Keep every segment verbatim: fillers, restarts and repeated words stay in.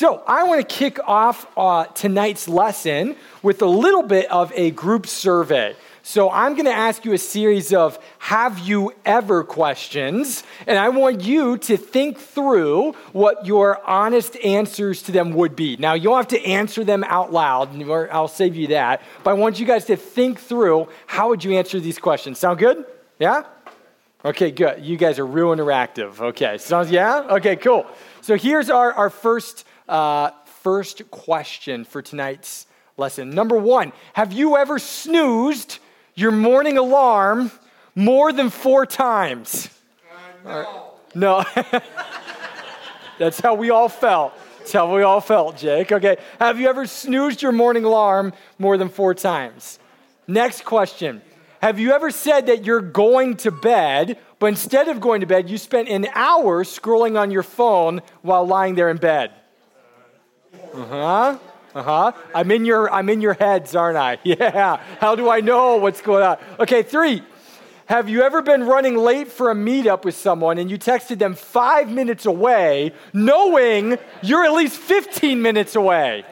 So I want to kick off uh, tonight's lesson with a little bit of a group survey. So I'm going to ask you a series of have you ever questions, and I want you to think through what your honest answers to them would be. Now, you don't have to answer them out loud, or I'll save you that, but I want you guys to think through how would you answer these questions. Sound good? Yeah? Okay, good. You guys are real interactive. Okay, sounds, yeah? Okay, cool. So here's our, our first, uh, first question for tonight's lesson. Number one, have you ever snoozed your morning alarm more than four times? Uh, no. No. That's how we all felt. That's how we all felt, Jake. Okay, have you ever snoozed your morning alarm more than four times? Next question. Have you ever said that you're going to bed, but instead of going to bed, you spent an hour scrolling on your phone while lying there in bed? Uh-huh. Uh-huh. I'm in your I'm in your heads, aren't I? Yeah. How do I know what's going on? Okay, three. Have you ever been running late for a meetup with someone and you texted them five minutes away, knowing you're at least fifteen minutes away?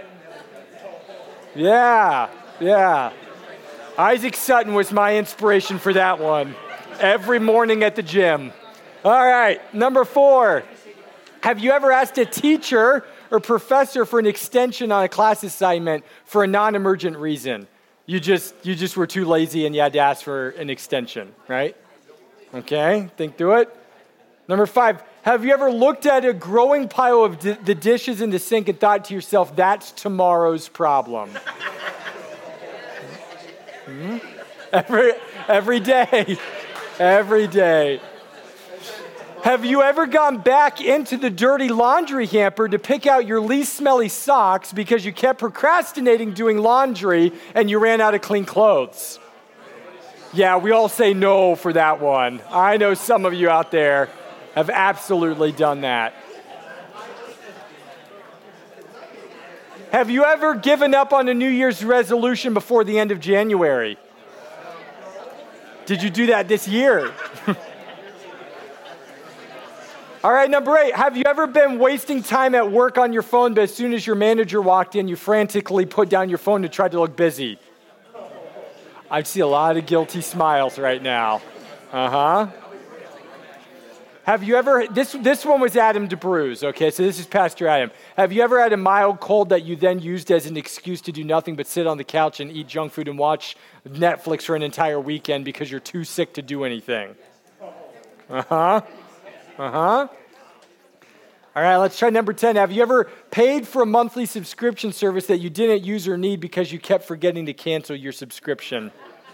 Yeah. Yeah. Isaac Sutton was my inspiration for that one. Every morning at the gym. All right, number four. Have you ever asked a teacher or professor for an extension on a class assignment for a non-emergent reason? You just you just were too lazy and you had to ask for an extension, right? Okay, think through it. Number five. Have you ever looked at a growing pile of d- the dishes in the sink and thought to yourself, that's tomorrow's problem? Hmm? Every, every day, every day. Have you ever gone back into the dirty laundry hamper to pick out your least smelly socks because you kept procrastinating doing laundry and you ran out of clean clothes? Yeah, we all say no for that one. I know some of you out there have absolutely done that. Have you ever given up on a New Year's resolution before the end of January? Did you do that this year? All right, number eight. Have you ever been wasting time at work on your phone, but as soon as your manager walked in, you frantically put down your phone to try to look busy? I see a lot of guilty smiles right now. Uh-huh. Have you ever, this this one was Adam DeBruce, okay, so this is Pastor Adam. Have you ever had a mild cold that you then used as an excuse to do nothing but sit on the couch and eat junk food and watch Netflix for an entire weekend because you're too sick to do anything? Uh-huh. Uh-huh. All right, let's try number ten. Have you ever paid for a monthly subscription service that you didn't use or need because you kept forgetting to cancel your subscription?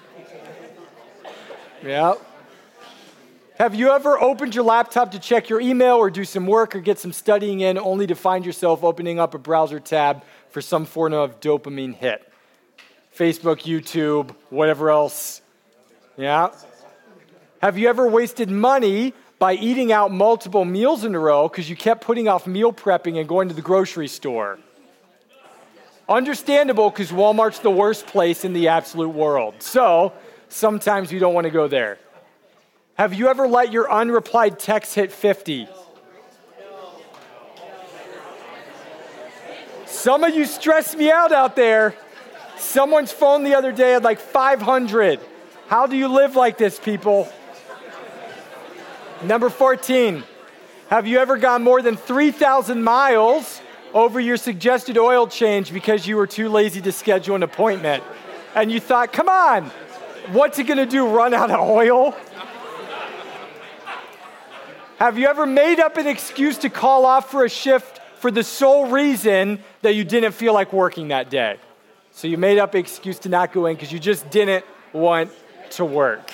Yeah. Have you ever opened your laptop to check your email or do some work or get some studying in only to find yourself opening up a browser tab for some form of dopamine hit? Facebook, YouTube, whatever else. Yeah. Have you ever wasted money by eating out multiple meals in a row because you kept putting off meal prepping and going to the grocery store? Understandable, because Walmart's the worst place in the absolute world. So sometimes you don't want to go there. Have you ever let your unreplied text hit fifty? Some of you stress me out out there. Someone's phone the other day had like five hundred. How do you live like this, people? Number fourteen. Have you ever gone more than three thousand miles over your suggested oil change because you were too lazy to schedule an appointment? And you thought, come on, what's it going to do, run out of oil? Have you ever made up an excuse to call off for a shift for the sole reason that you didn't feel like working that day? So you made up an excuse to not go in because you just didn't want to work.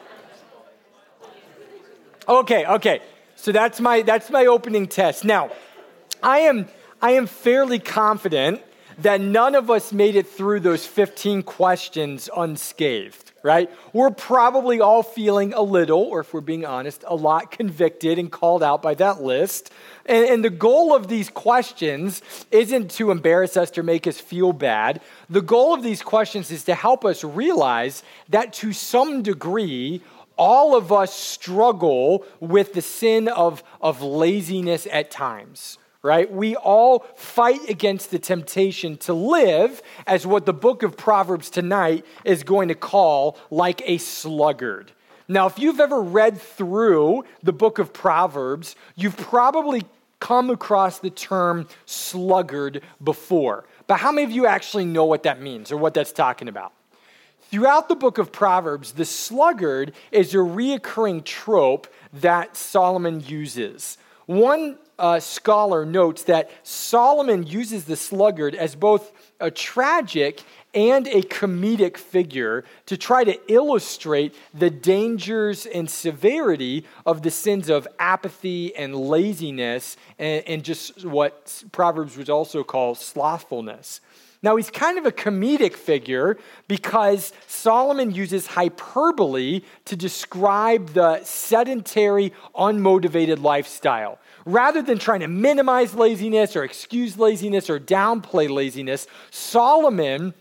Okay, okay. So that's my that's my opening test. Now, I am I am fairly confident that none of us made it through those fifteen questions unscathed, right? We're probably all feeling a little, or if we're being honest, a lot convicted and called out by that list. And, and the goal of these questions isn't to embarrass us or make us feel bad. The goal of these questions is to help us realize that to some degree, all of us struggle with the sin of, of laziness at times. right? We all fight against the temptation to live as what the book of Proverbs tonight is going to call like a sluggard. Now, if you've ever read through the book of Proverbs, you've probably come across the term sluggard before. But how many of you actually know what that means or what that's talking about? Throughout the book of Proverbs, the sluggard is a reoccurring trope that Solomon uses. One uh, scholar notes that Solomon uses the sluggard as both a tragic and a comedic figure to try to illustrate the dangers and severity of the sins of apathy and laziness and, and just what Proverbs would also call slothfulness. Now, he's kind of a comedic figure because Solomon uses hyperbole to describe the sedentary, unmotivated lifestyle. Rather than trying to minimize laziness or excuse laziness or downplay laziness, Solomon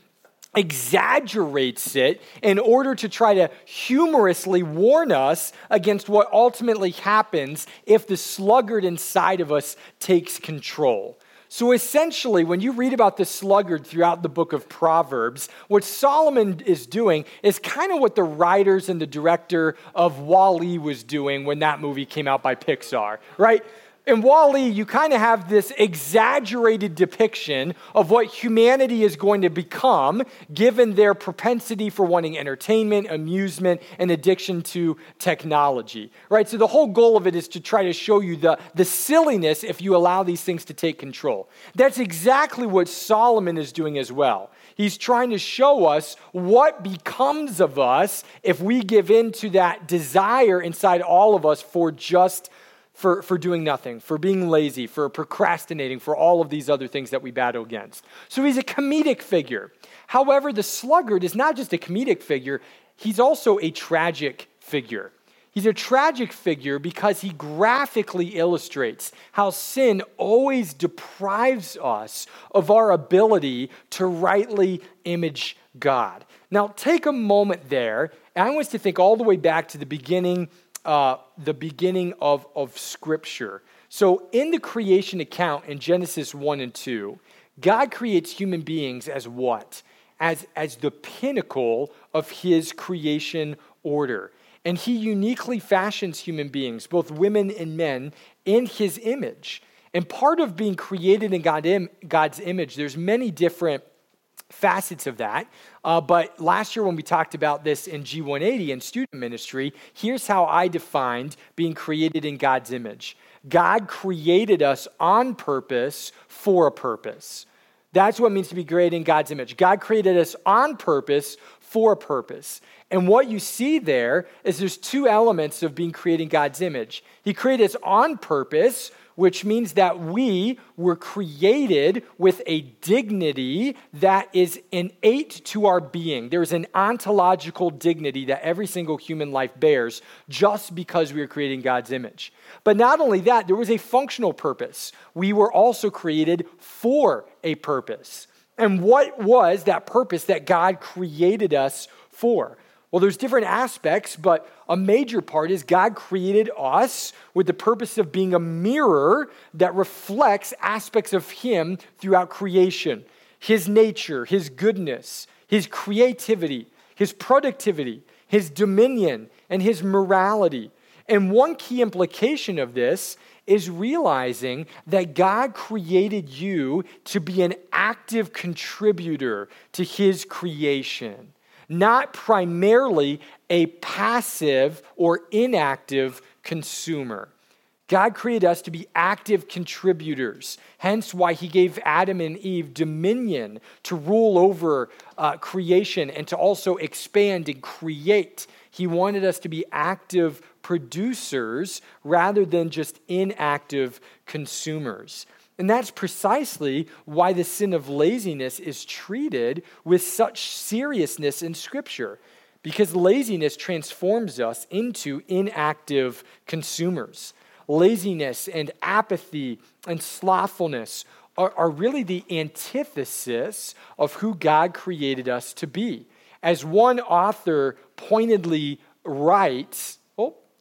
exaggerates it in order to try to humorously warn us against what ultimately happens if the sluggard inside of us takes control. So essentially, when you read about the sluggard throughout the book of Proverbs, what Solomon is doing is kind of what the writers and the director of Wall-E was doing when that movie came out by Pixar, right? In Wall-E, you kind of have this exaggerated depiction of what humanity is going to become given their propensity for wanting entertainment, amusement, and addiction to technology, right? So the whole goal of it is to try to show you the, the silliness if you allow these things to take control. That's exactly what Solomon is doing as well. He's trying to show us what becomes of us if we give in to that desire inside all of us for just For, for doing nothing, for being lazy, for procrastinating, for all of these other things that we battle against. So he's a comedic figure. However, the sluggard is not just a comedic figure, he's also a tragic figure. He's a tragic figure because he graphically illustrates how sin always deprives us of our ability to rightly image God. Now, take a moment there, and I want us to think all the way back to the beginning Uh, the beginning of, of Scripture. So in the creation account in Genesis one and two, God creates human beings as what? As, as the pinnacle of his creation order. And he uniquely fashions human beings, both women and men, in his image. And part of being created in God im- God's image, there's many different facets of that. Uh, but last year when we talked about this in G one eighty in student ministry, here's how I defined being created in God's image. God created us on purpose for a purpose. That's what it means to be created in God's image. God created us on purpose for a purpose. And what you see there is there's two elements of being created in God's image. He created us on purpose, which means that we were created with a dignity that is innate to our being. There's an ontological dignity that every single human life bears just because we were created in God's image. But not only that, there was a functional purpose. We were also created for a purpose. And what was that purpose that God created us for? Well, there's different aspects, but a major part is God created us with the purpose of being a mirror that reflects aspects of him throughout creation. His nature, his goodness, his creativity, his productivity, his dominion, and his morality. And one key implication of this is realizing that God created you to be an active contributor to his creation, not primarily a passive or inactive consumer. God created us to be active contributors, hence why he gave Adam and Eve dominion to rule over uh, creation and to also expand and create. He wanted us to be active producers rather than just inactive consumers. And that's precisely why the sin of laziness is treated with such seriousness in Scripture, because laziness transforms us into inactive consumers. Laziness and apathy and slothfulness are, are really the antithesis of who God created us to be. As one author pointedly writes, oh,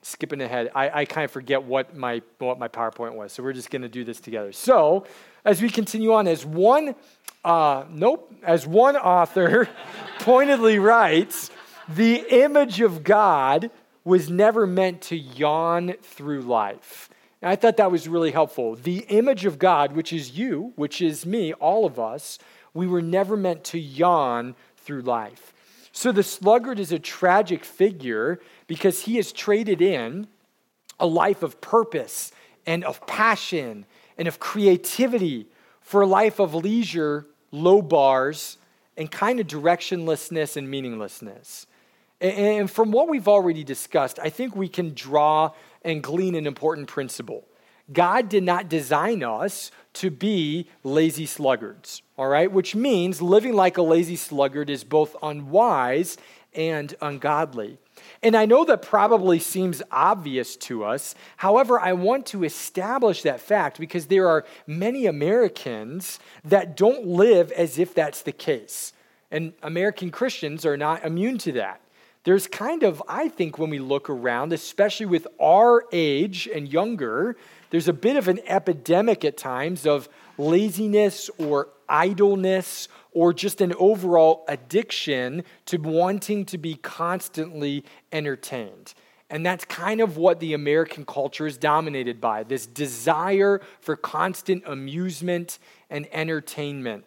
skipping ahead. I, I kind of forget what my what my PowerPoint was, so we're just going to do this together. So as we continue on, as one, uh, nope, as one author pointedly writes, the image of God was never meant to yawn through life. And I thought that was really helpful. The image of God, which is you, which is me, all of us, we were never meant to yawn through life. So the sluggard is a tragic figure because he has traded in a life of purpose and of passion and of creativity for a life of leisure, low bars, and kind of directionlessness and meaninglessness. And from what we've already discussed, I think we can draw and glean an important principle. God did not design us to be lazy sluggards, all right? Which means living like a lazy sluggard is both unwise and ungodly. And I know that probably seems obvious to us. However, I want to establish that fact because there are many Americans that don't live as if that's the case. And American Christians are not immune to that. There's kind of, I think, when we look around, especially with our age and younger, there's a bit of an epidemic at times of laziness or idleness or just an overall addiction to wanting to be constantly entertained. And that's kind of what the American culture is dominated by, this desire for constant amusement and entertainment.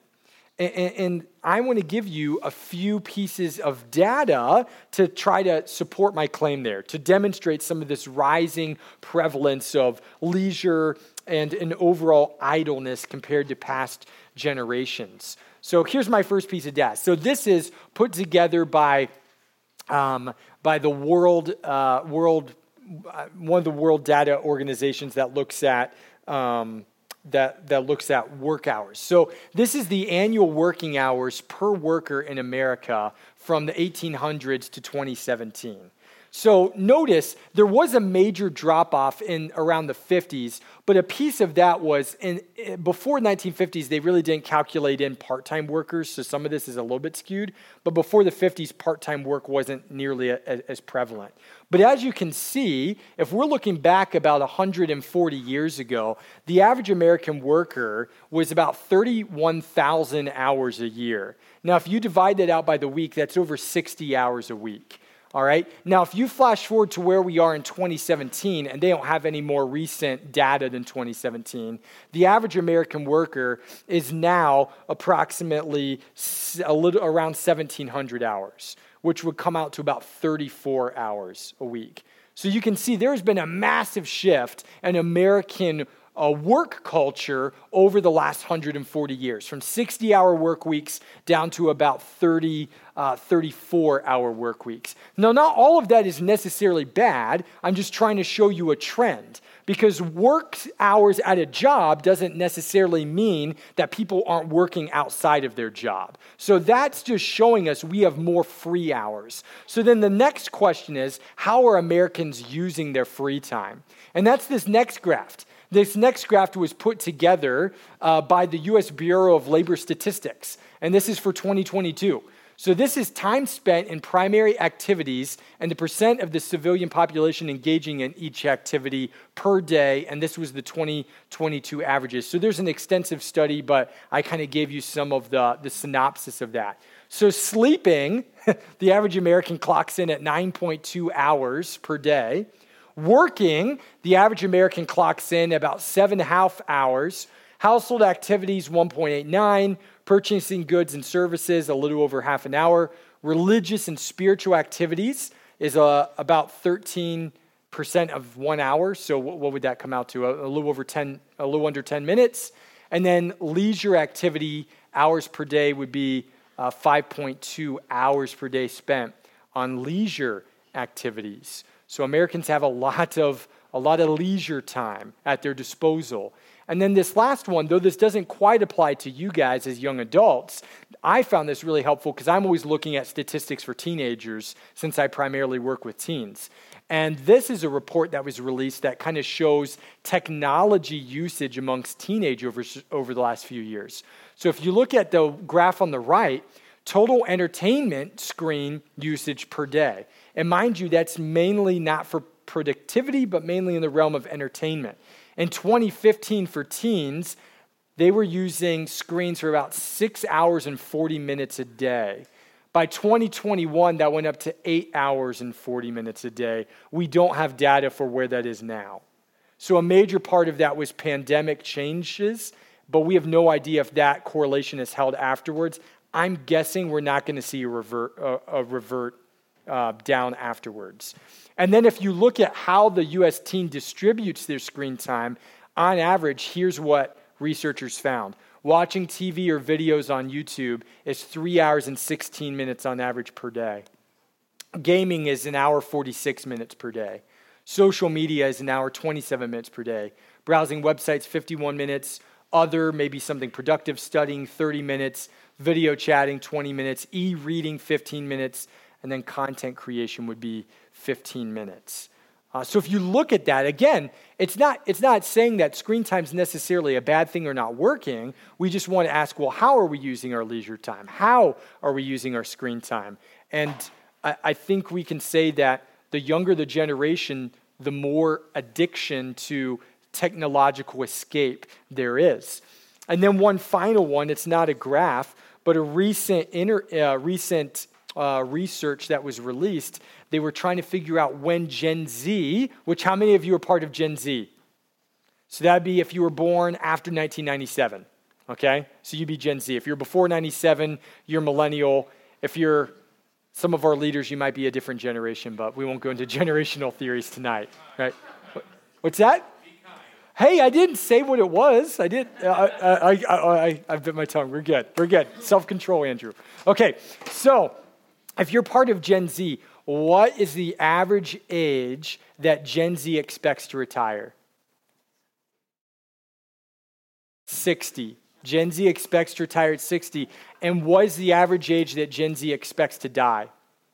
And I want to give you a few pieces of data to try to support my claim there, to demonstrate some of this rising prevalence of leisure and an overall idleness compared to past generations. So here's my first piece of data. So this is put together by um, by the World uh, World uh, one of the world data organizations that looks at. Um, that, that looks at work hours. So this is the annual working hours per worker in America from the eighteen hundreds to twenty seventeen. So notice there was a major drop-off in around the fifties, but a piece of that was, in before nineteen fifties, they really didn't calculate in part-time workers, so some of this is a little bit skewed, but before the fifties, part-time work wasn't nearly a, a, as prevalent. But as you can see, if we're looking back about one hundred forty years ago, the average American worker was about thirty-one thousand hours a year. Now, if you divide that out by the week, that's over sixty hours a week. All right. Now, if you flash forward to where we are in twenty seventeen, and they don't have any more recent data than twenty seventeen, the average American worker is now approximately a little around seventeen hundred hours, which would come out to about thirty-four hours a week. So you can see there's been a massive shift in American a work culture over the last one hundred forty years, from sixty-hour work weeks down to about thirty, uh, thirty-four-hour work weeks. Now, not all of that is necessarily bad. I'm just trying to show you a trend, because work hours at a job doesn't necessarily mean that people aren't working outside of their job. So that's just showing us we have more free hours. So then the next question is, how are Americans using their free time? And that's this next graph. This next graph was put together uh, by the U S Bureau of Labor Statistics, and this is for twenty twenty-two. So this is time spent in primary activities and the percent of the civilian population engaging in each activity per day, and this was the twenty twenty-two averages. So there's an extensive study, but I kind of gave you some of the, the synopsis of that. So sleeping, the average American clocks in at nine point two hours per day. Working, the average American clocks in about seven and a half hours. Household activities, one point eight nine. Purchasing goods and services, a little over half an hour. Religious and spiritual activities is uh, about thirteen percent of one hour. So what, what would that come out to? A, a little over ten, a little under ten minutes. And then leisure activity hours per day would be uh, five point two hours per day spent on leisure activities. So Americans have a lot of a lot of leisure time at their disposal. And then this last one, though this doesn't quite apply to you guys as young adults, I found this really helpful because I'm always looking at statistics for teenagers since I primarily work with teens. And this is a report that was released that kind of shows technology usage amongst teenagers over, over the last few years. So if you look at the graph on the right, total entertainment screen usage per day. And mind you, that's mainly not for productivity, but mainly in the realm of entertainment. In twenty fifteen, for teens, they were using screens for about six hours and forty minutes a day. By twenty twenty-one, that went up to eight hours and forty minutes a day. We don't have data for where that is now. So a major part of that was pandemic changes, but we have no idea if that correlation is held afterwards. I'm guessing we're not going to see a revert, uh, a revert uh, down afterwards. And then if you look at how the U S teen distributes their screen time, on average, here's what researchers found. Watching T V or videos on YouTube is three hours and sixteen minutes on average per day. Gaming is an hour forty-six minutes per day. Social media is an hour twenty-seven minutes per day. Browsing websites, fifty-one minutes. Other, maybe something productive, studying, thirty minutes. Video chatting, twenty minutes. E-reading, fifteen minutes. And then content creation would be fifteen minutes. Uh, so if you look at that, again, it's not it's not saying that screen time is necessarily a bad thing or not working. We just want to ask, well, how are we using our leisure time? How are we using our screen time? And I, I think we can say that the younger the generation, the more addiction to technological escape there is. And then one final one, it's not a graph, but a recent inter, uh, recent uh, research that was released. They were trying to figure out when Gen Z, which how many of you are part of Gen Z? So that'd be if you were born after nineteen ninety-seven, okay? So you'd be Gen Z. If you're before ninety-seven, you're millennial. If you're some of our leaders, you might be a different generation, but we won't go into generational theories tonight, right? What's that? Hey, I didn't say what it was. I did. I, I, I, I, I bit my tongue. We're good. We're good. Self-control, Andrew. Okay, so if you're part of Gen Z, what is the average age that Gen Z expects to retire? sixty. Gen Z expects to retire at sixty. And what is the average age that Gen Z expects to die?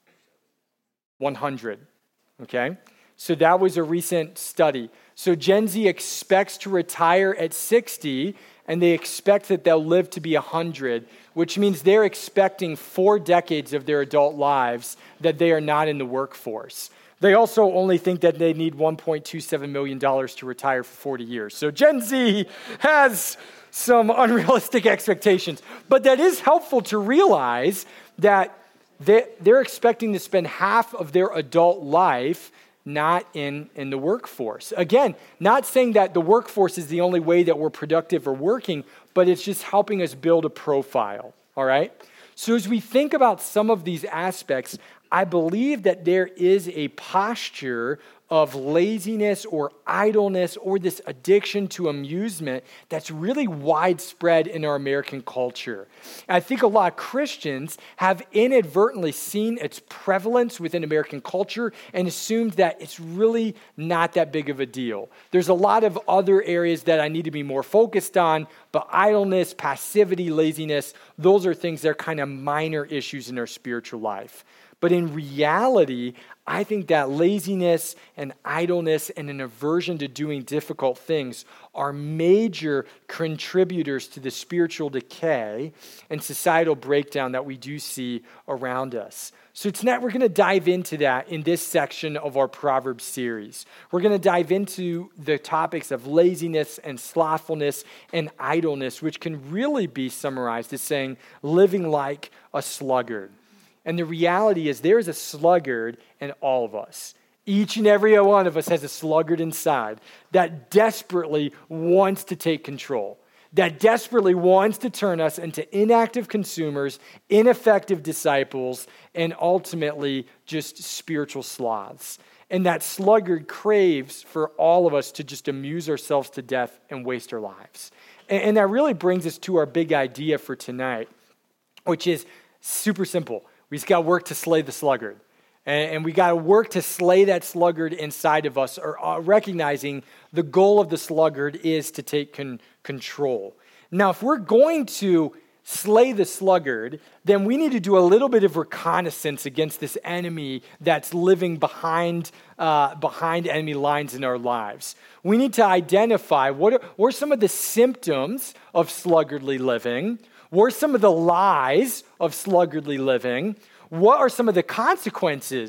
one hundred. Okay? So that was a recent study. So Gen Z expects to retire at sixty, and they expect that they'll live to be one hundred, which means they're expecting four decades of their adult lives that they are not in the workforce. They also only think that they need one point two seven million dollars to retire for forty years. So Gen Z has some unrealistic expectations. But that is helpful to realize that they're expecting to spend half of their adult life not in, in the workforce. Again, not saying that the workforce is the only way that we're productive or working, but it's just helping us build a profile, all right? So as we think about some of these aspects, I believe that there is a posture of laziness or idleness or this addiction to amusement that's really widespread in our American culture. And I think a lot of Christians have inadvertently seen its prevalence within American culture and assumed that it's really not that big of a deal. There's a lot of other areas that I need to be more focused on, but idleness, passivity, laziness, those are things that are kind of minor issues in our spiritual life. But in reality, I think that laziness and idleness and an aversion to doing difficult things are major contributors to the spiritual decay and societal breakdown that we do see around us. So tonight we're going to dive into that in this section of our Proverbs series. We're going to dive into the topics of laziness and slothfulness and idleness, which can really be summarized as saying living like a sluggard. And the reality is there is a sluggard in all of us. Each and every one of us has a sluggard inside that desperately wants to take control, that desperately wants to turn us into inactive consumers, ineffective disciples, and ultimately just spiritual sloths. And that sluggard craves for all of us to just amuse ourselves to death and waste our lives. And that really brings us to our big idea for tonight, which is super simple. We just got to work to slay the sluggard. And, and we got to work to slay that sluggard inside of us, or uh, recognizing the goal of the sluggard is to take con- control. Now, if we're going to slay the sluggard, then we need to do a little bit of reconnaissance against this enemy that's living behind, uh, behind enemy lines in our lives. We need to identify what are, what are some of the symptoms of sluggardly living. What are some of the lies of sluggardly living? What are some of the consequences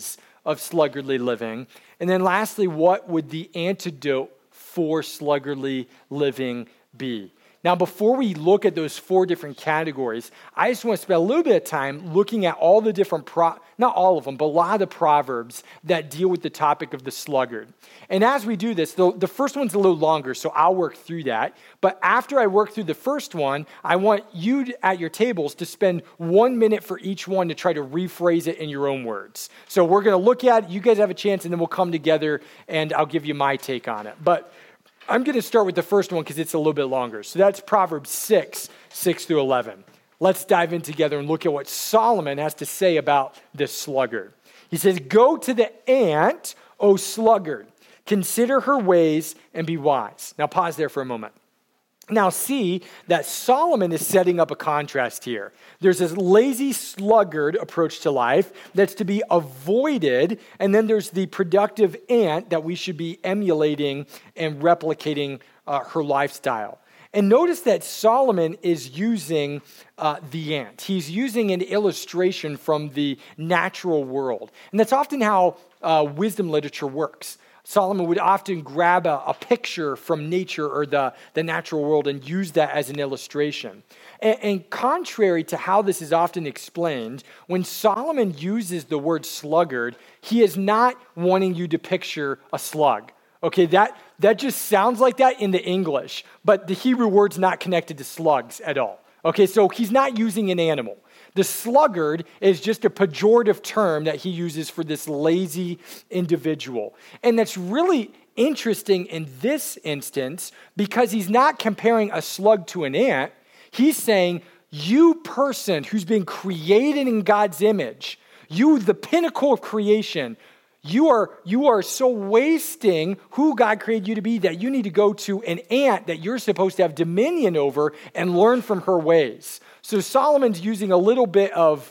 of sluggardly living? And then lastly, what would the antidote for sluggardly living be? Now, before we look at those four different categories, I just want to spend a little bit of time looking at all the different, pro- not all of them, but a lot of the proverbs that deal with the topic of the sluggard. And as we do this, the, the first one's a little longer, so I'll work through that. But after I work through the first one, I want you to, at your tables to spend one minute for each one to try to rephrase it in your own words. So we're going to look at it, you guys have a chance, and then we'll come together and I'll give you my take on it. But I'm going to start with the first one because it's a little bit longer. So that's Proverbs six, six through eleven. Let's dive in together and look at what Solomon has to say about this sluggard. He says, "Go to the ant, O sluggard. Consider her ways and be wise." Now pause there for a moment. Now see that Solomon is setting up a contrast here. There's this lazy sluggard approach to life that's to be avoided, and then there's the productive ant that we should be emulating and replicating uh, her lifestyle. And notice that Solomon is using uh, the ant. He's using an illustration from the natural world. And that's often how uh, wisdom literature works. Solomon would often grab a, a picture from nature or the, the natural world and use that as an illustration. And, and contrary to how this is often explained, when Solomon uses the word sluggard, he is not wanting you to picture a slug. Okay, that, that just sounds like that in the English, but the Hebrew word's not connected to slugs at all. Okay, so he's not using an animal. The sluggard is just a pejorative term that he uses for this lazy individual. And that's really interesting in this instance because he's not comparing a slug to an ant. He's saying, you person who's been created in God's image, you, the pinnacle of creation, you are, you are so wasting who God created you to be that you need to go to an ant that you're supposed to have dominion over and learn from her ways. So Solomon's using a little bit of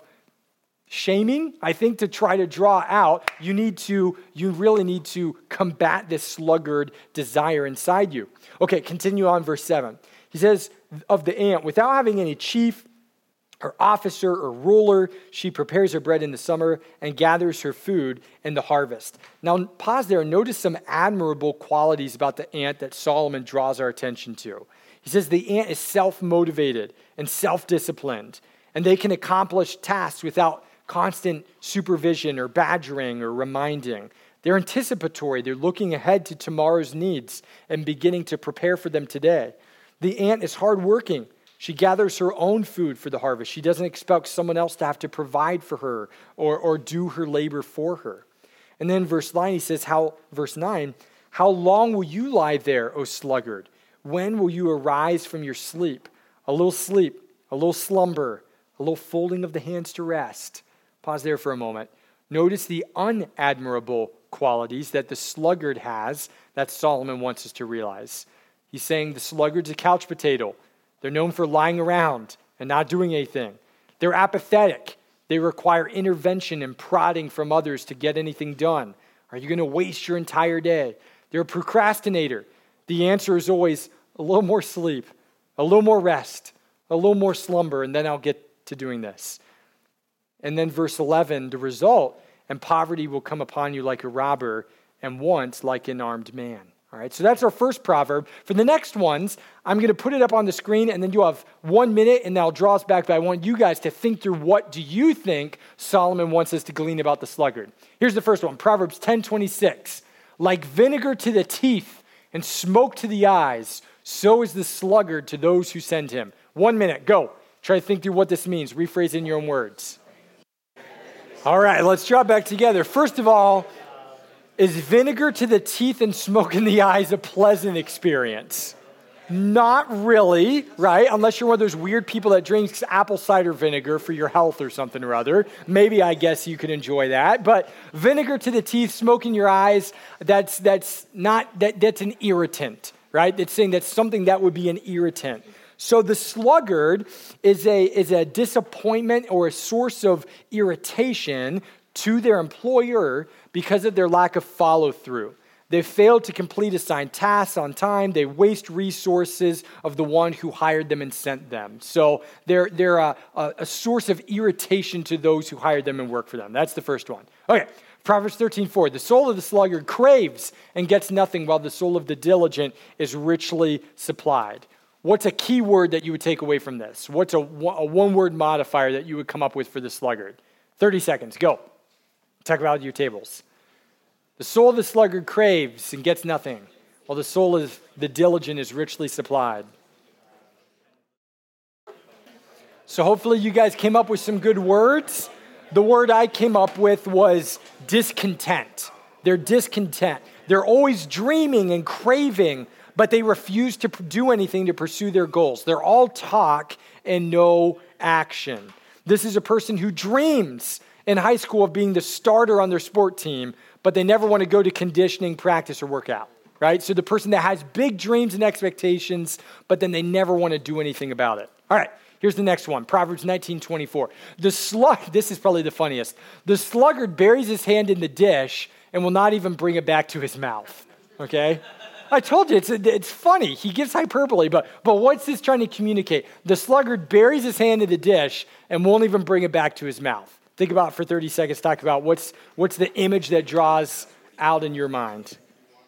shaming, I think, to try to draw out, you need to, you really need to combat this sluggard desire inside you. Okay, continue on verse seven. He says, of the ant, without having any chief or officer or ruler, she prepares her bread in the summer and gathers her food in the harvest. Now pause there and notice some admirable qualities about the ant that Solomon draws our attention to. He says the ant is self-motivated and self-disciplined, and they can accomplish tasks without constant supervision or badgering or reminding. They're anticipatory. They're looking ahead to tomorrow's needs and beginning to prepare for them today. The ant is hardworking. She gathers her own food for the harvest. She doesn't expect someone else to have to provide for her or, or do her labor for her. And then verse nine, he says, "How?" verse nine, "How long will you lie there, O sluggard? When will you arise from your sleep?" A little sleep, a little slumber, a little folding of the hands to rest. Pause there for a moment. Notice the unadmirable qualities that the sluggard has that Solomon wants us to realize. He's saying the sluggard's a couch potato. They're known for lying around and not doing anything. They're apathetic. They require intervention and prodding from others to get anything done. Are you going to waste your entire day? They're a procrastinator. The answer is always a little more sleep, a little more rest, a little more slumber, and then I'll get to doing this. And then verse eleven, the result, and poverty will come upon you like a robber, and want like an armed man. All right, so that's our first proverb. For the next ones, I'm going to put it up on the screen, and then you'll have one minute, and I'll draw us back. But I want you guys to think through what do you think Solomon wants us to glean about the sluggard. Here's the first one, Proverbs ten twenty-six. Like vinegar to the teeth and smoke to the eyes, so is the sluggard to those who send him. One minute, go. Try to think through what this means. Rephrase in your own words. All right, let's draw back together. First of all, is vinegar to the teeth and smoke in the eyes a pleasant experience? Not really, right? Unless you're one of those weird people that drinks apple cider vinegar for your health or something or other. Maybe I guess you could enjoy that. But vinegar to the teeth, smoke in your eyes, that's that's not that that's an irritant, right? It's saying that's something that would be an irritant. So the sluggard is a is a disappointment or a source of irritation to their employer because of their lack of follow-through. They failed to complete assigned tasks on time. They waste resources of the one who hired them and sent them. So they're, they're a, a, a source of irritation to those who hired them and work for them. That's the first one. Okay, Proverbs thirteen four, the soul of the sluggard craves and gets nothing, while the soul of the diligent is richly supplied. What's a key word that you would take away from this? What's a, a one-word modifier that you would come up with for the sluggard? thirty seconds, go. Talk about your tables. The soul of the sluggard craves and gets nothing, while the soul of the diligent is richly supplied. So hopefully you guys came up with some good words. The word I came up with was discontent. They're discontent. They're always dreaming and craving, but they refuse to do anything to pursue their goals. They're all talk and no action. This is a person who dreams in high school of being the starter on their sport team, but they never want to go to conditioning, practice, or work out, right? So the person that has big dreams and expectations, but then they never want to do anything about it. All right. Here's the next one, Proverbs nineteen twenty-four. The slug, this is probably the funniest. The sluggard buries his hand in the dish and will not even bring it back to his mouth, okay? I told you, it's it's funny. He gives hyperbole, but, but what's this trying to communicate? The sluggard buries his hand in the dish and won't even bring it back to his mouth. Think about it for thirty seconds, talk about what's, what's the image that draws out in your mind.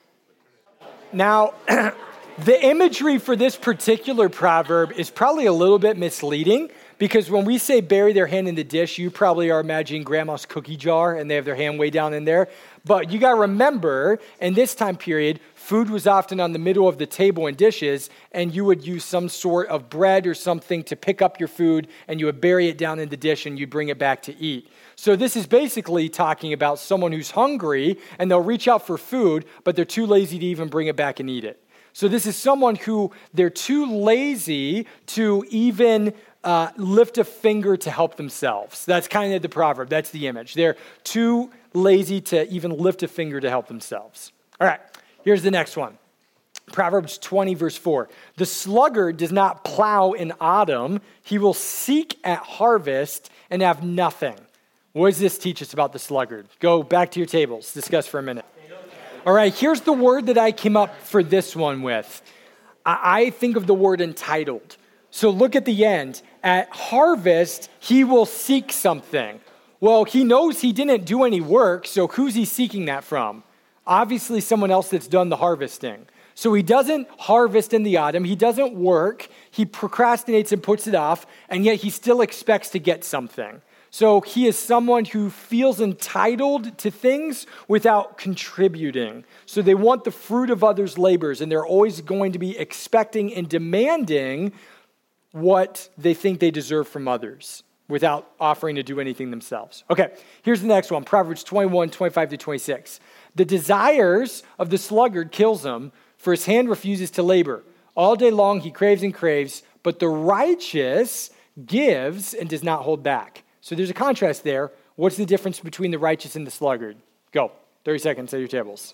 Now, the imagery for this particular proverb is probably a little bit misleading, because when we say bury their hand in the dish, you probably are imagining grandma's cookie jar and they have their hand way down in there. But you got to remember, in this time period, food was often on the middle of the table in dishes, and you would use some sort of bread or something to pick up your food, and you would bury it down in the dish and you'd bring it back to eat. So this is basically talking about someone who's hungry and they'll reach out for food, but they're too lazy to even bring it back and eat it. So this is someone who they're too lazy to even uh, lift a finger to help themselves. That's kind of the proverb. That's the image. They're too lazy to even lift a finger to help themselves. All right, here's the next one. Proverbs twenty, verse four. The sluggard does not plow in autumn. He will seek at harvest and have nothing. What does this teach us about the sluggard? Go back to your tables. Discuss for a minute. All right, here's the word that I came up for this one with. I think of the word entitled. So look at the end. At harvest, he will seek something. Well, he knows he didn't do any work, so who's he seeking that from? Obviously, someone else that's done the harvesting. So he doesn't harvest in the autumn. He doesn't work. He procrastinates and puts it off, and yet he still expects to get something. So he is someone who feels entitled to things without contributing. So they want the fruit of others' labors, and they're always going to be expecting and demanding what they think they deserve from others without offering to do anything themselves. Okay, here's the next one, Proverbs twenty-one, twenty-five to twenty-six. The desires of the sluggard kills him, for his hand refuses to labor. All day long he craves and craves, but the righteous gives and does not hold back. So there's a contrast there. What's the difference between the righteous and the sluggard? Go. thirty seconds at your tables.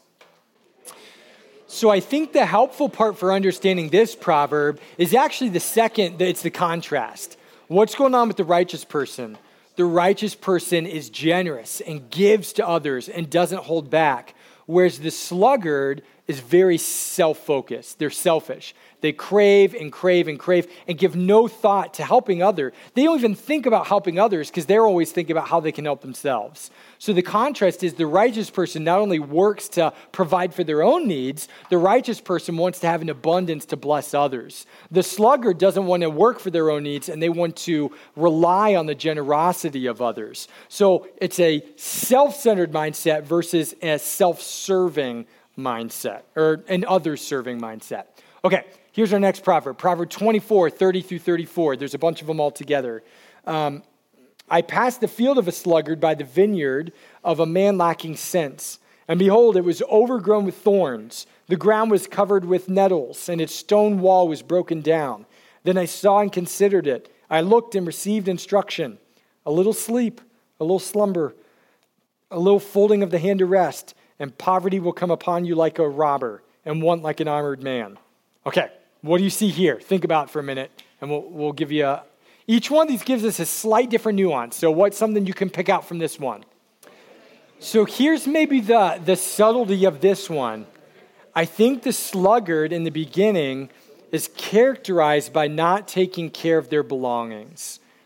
So I think the helpful part for understanding this proverb is actually the second, it's the contrast. What's going on with the righteous person? The righteous person is generous and gives to others and doesn't hold back, whereas the sluggard is very self-focused. They're selfish. They crave and crave and crave and give no thought to helping others. They don't even think about helping others because they're always thinking about how they can help themselves. So the contrast is the righteous person not only works to provide for their own needs, the righteous person wants to have an abundance to bless others. The sluggard doesn't want to work for their own needs, and they want to rely on the generosity of others. So it's a self-centered mindset versus a self-serving mindset, or an others-serving mindset. Okay, here's our next proverb. Proverb twenty-four, thirty through thirty-four. There's a bunch of them all together. Um, I passed the field of a sluggard by the vineyard of a man lacking sense. And behold, it was overgrown with thorns. The ground was covered with nettles, and its stone wall was broken down. Then I saw and considered it. I looked and received instruction. A little sleep, a little slumber, a little folding of the hand to rest, and poverty will come upon you like a robber, and want like an armored man. Okay, what do you see here? Think about it for a minute, and we'll, we'll give you a... Each one of these gives us a slight different nuance. So what's something you can pick out from this one? So here's maybe the, the subtlety of this one. I think the sluggard in the beginning is characterized by not taking care of their belongings.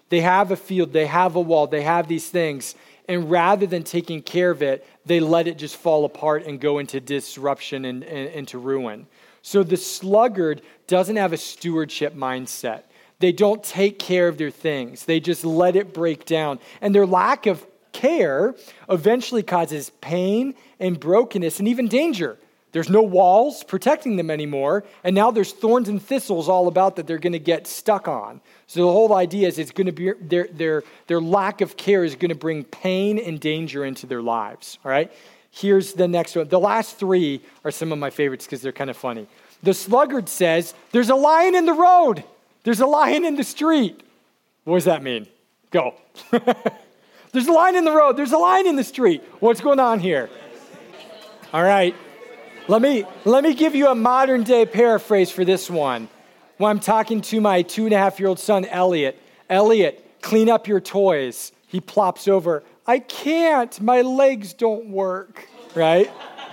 They have a field, they have a wall, they have these things. And rather than taking care of it, they let it just fall apart and go into disruption and, and into ruin. So the sluggard doesn't have a stewardship mindset. They don't take care of their things. They just let it break down. And their lack of care eventually causes pain and brokenness and even danger. There's no walls protecting them anymore, and now there's thorns and thistles all about that they're going to get stuck on. So the whole idea is it's going to be their their their lack of care is going to bring pain and danger into their lives. All right. Here's the next one. The last three are some of my favorites because they're kind of funny. The sluggard says, "There's a lion in the road. There's a lion in the street." What does that mean? Go. There's a lion in the road. There's a lion in the street. What's going on here? All right. Let me let me give you a modern day paraphrase for this one. When I'm talking to my two and a half year old son, Elliot, Elliot, clean up your toys. He plops over. I can't. My legs don't work. Right?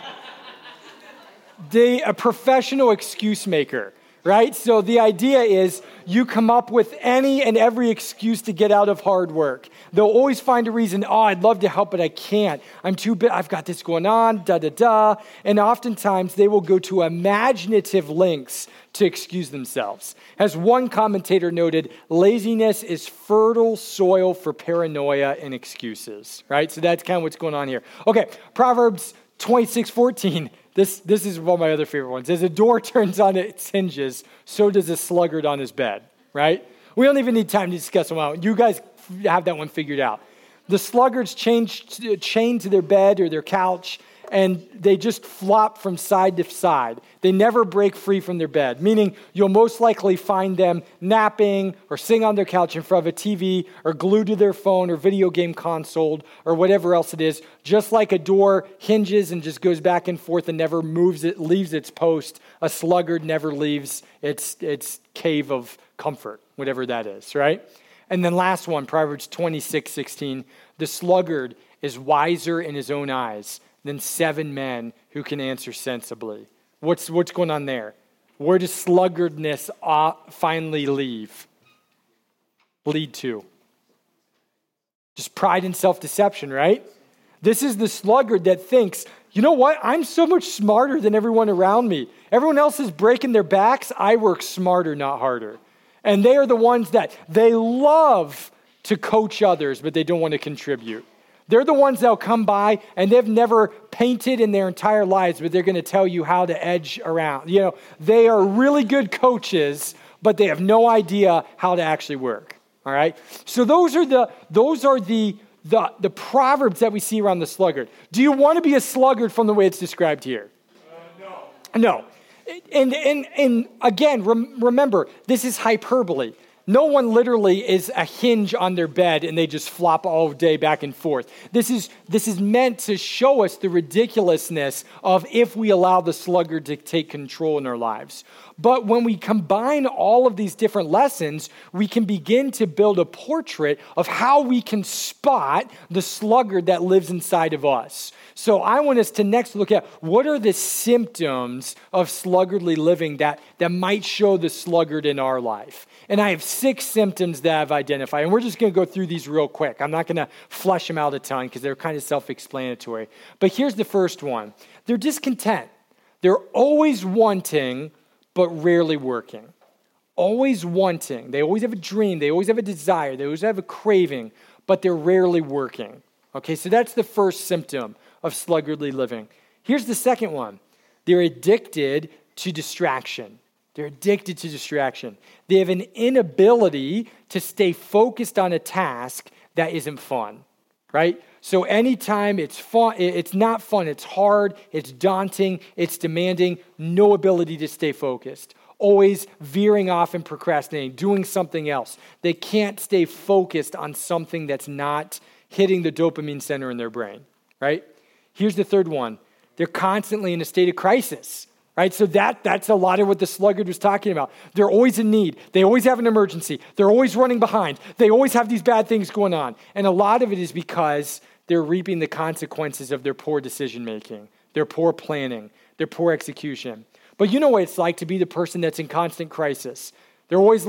They a professional excuse maker. Right? So the idea is you come up with any and every excuse to get out of hard work. They'll always find a reason. Oh, I'd love to help, but I can't. I'm too big. I've got this going on, da, da, da. And oftentimes they will go to imaginative lengths to excuse themselves. As one commentator noted, laziness is fertile soil for paranoia and excuses. Right? So that's kind of what's going on here. Okay, Proverbs twenty-six fourteen. This this is one of my other favorite ones. As a door turns on its hinges, so does a sluggard on his bed, right? We don't even need time to discuss them out. You guys have that one figured out. The sluggards change, chained to their bed or their couch, and they just flop from side to side. They never break free from their bed, meaning you'll most likely find them napping or sitting on their couch in front of a T V or glued to their phone or video game console or whatever else it is. Just like a door hinges and just goes back and forth and never moves it, leaves its post, a sluggard never leaves its, its cave of comfort, whatever that is, right? And then last one, Proverbs twenty-six sixteen, the sluggard is wiser in his own eyes than seven men who can answer sensibly. What's what's going on there? Where does sluggardness uh, finally leave? Lead to? Just pride and self-deception, right? This is the sluggard that thinks, you know what? I'm so much smarter than everyone around me. Everyone else is breaking their backs. I work smarter, not harder. And they are the ones that they love to coach others, but they don't want to contribute. They're the ones that'll come by and they've never painted in their entire lives, but they're going to tell you how to edge around. You know, they are really good coaches, but they have no idea how to actually work. All right. So those are the those are the the the proverbs that we see around the sluggard. Do you want to be a sluggard from the way it's described here? Uh, no. No. And and and again, rem- remember, this is hyperbole. No one literally is a hinge on their bed and they just flop all day back and forth. This is this is meant to show us the ridiculousness of if we allow the sluggard to take control in our lives. But when we combine all of these different lessons, we can begin to build a portrait of how we can spot the sluggard that lives inside of us. So I want us to next look at what are the symptoms of sluggardly living that, that might show the sluggard in our life. And I have six symptoms that I've identified, and we're just going to go through these real quick. I'm not going to flesh them out a ton because they're kind of self-explanatory. But here's the first one. They're discontent. They're always wanting, but rarely working. Always wanting. They always have a dream. They always have a desire. They always have a craving, but they're rarely working. Okay, so that's the first symptom of sluggardly living. Here's the second one. They're addicted to distraction. They're addicted to distraction. They have an inability to stay focused on a task that isn't fun, right? So anytime it's fun, it's not fun, it's hard, it's daunting, it's demanding, no ability to stay focused. Always veering off and procrastinating, doing something else. They can't stay focused on something that's not hitting the dopamine center in their brain, right? Here's the third one. They're constantly in a state of crisis. Right? So that that's a lot of what the sluggard was talking about. They're always in need. They always have an emergency. They're always running behind. They always have these bad things going on. And a lot of it is because they're reaping the consequences of their poor decision making, their poor planning, their poor execution. But you know what it's like to be the person that's in constant crisis. They're always late.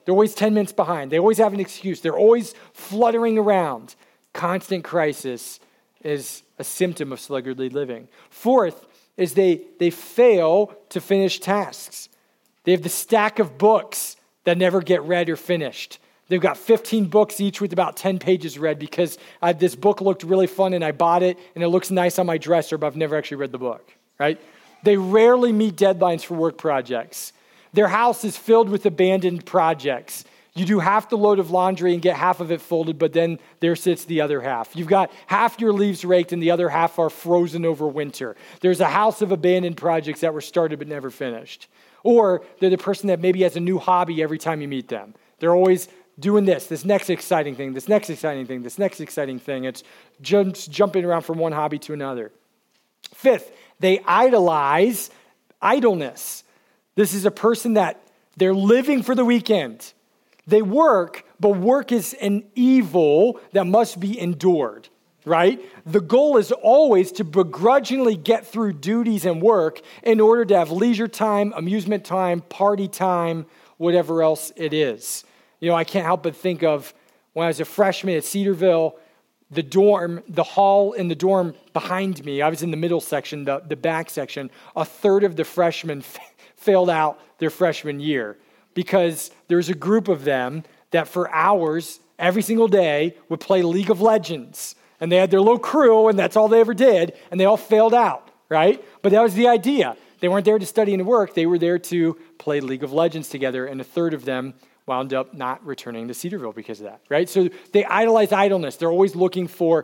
They're always ten minutes behind. They always have an excuse. They're always fluttering around. Constant crisis is a symptom of sluggardly living. Fourth is they, they fail to finish tasks. They have the stack of books that never get read or finished. They've got fifteen books each with about ten pages read because I, this book looked really fun and I bought it and it looks nice on my dresser, but I've never actually read the book, right? They rarely meet deadlines for work projects. Their house is filled with abandoned projects. You do half the load of laundry and get half of it folded, but then there sits the other half. You've got half your leaves raked and the other half are frozen over winter. There's a house of abandoned projects that were started but never finished. Or they're the person that maybe has a new hobby every time you meet them. They're always doing this, this next exciting thing, this next exciting thing, this next exciting thing. It's just jumping around from one hobby to another. Fifth, they idolize idleness. This is a person that they're living for the weekend. They work, but work is an evil that must be endured, right? The goal is always to begrudgingly get through duties and work in order to have leisure time, amusement time, party time, whatever else it is. You know, I can't help but think of when I was a freshman at Cedarville, the dorm, the hall in the dorm behind me, I was in the middle section, the, the back section, a third of the freshmen f- failed out their freshman year because there's a group of them that for hours every single day would play League of Legends. And they had their little crew, and that's all they ever did, and they all failed out, right? But that was the idea. They weren't there to study and work. They were there to play League of Legends together, and a third of them wound up not returning to Cedarville because of that, right? So they idolize idleness. They're always looking for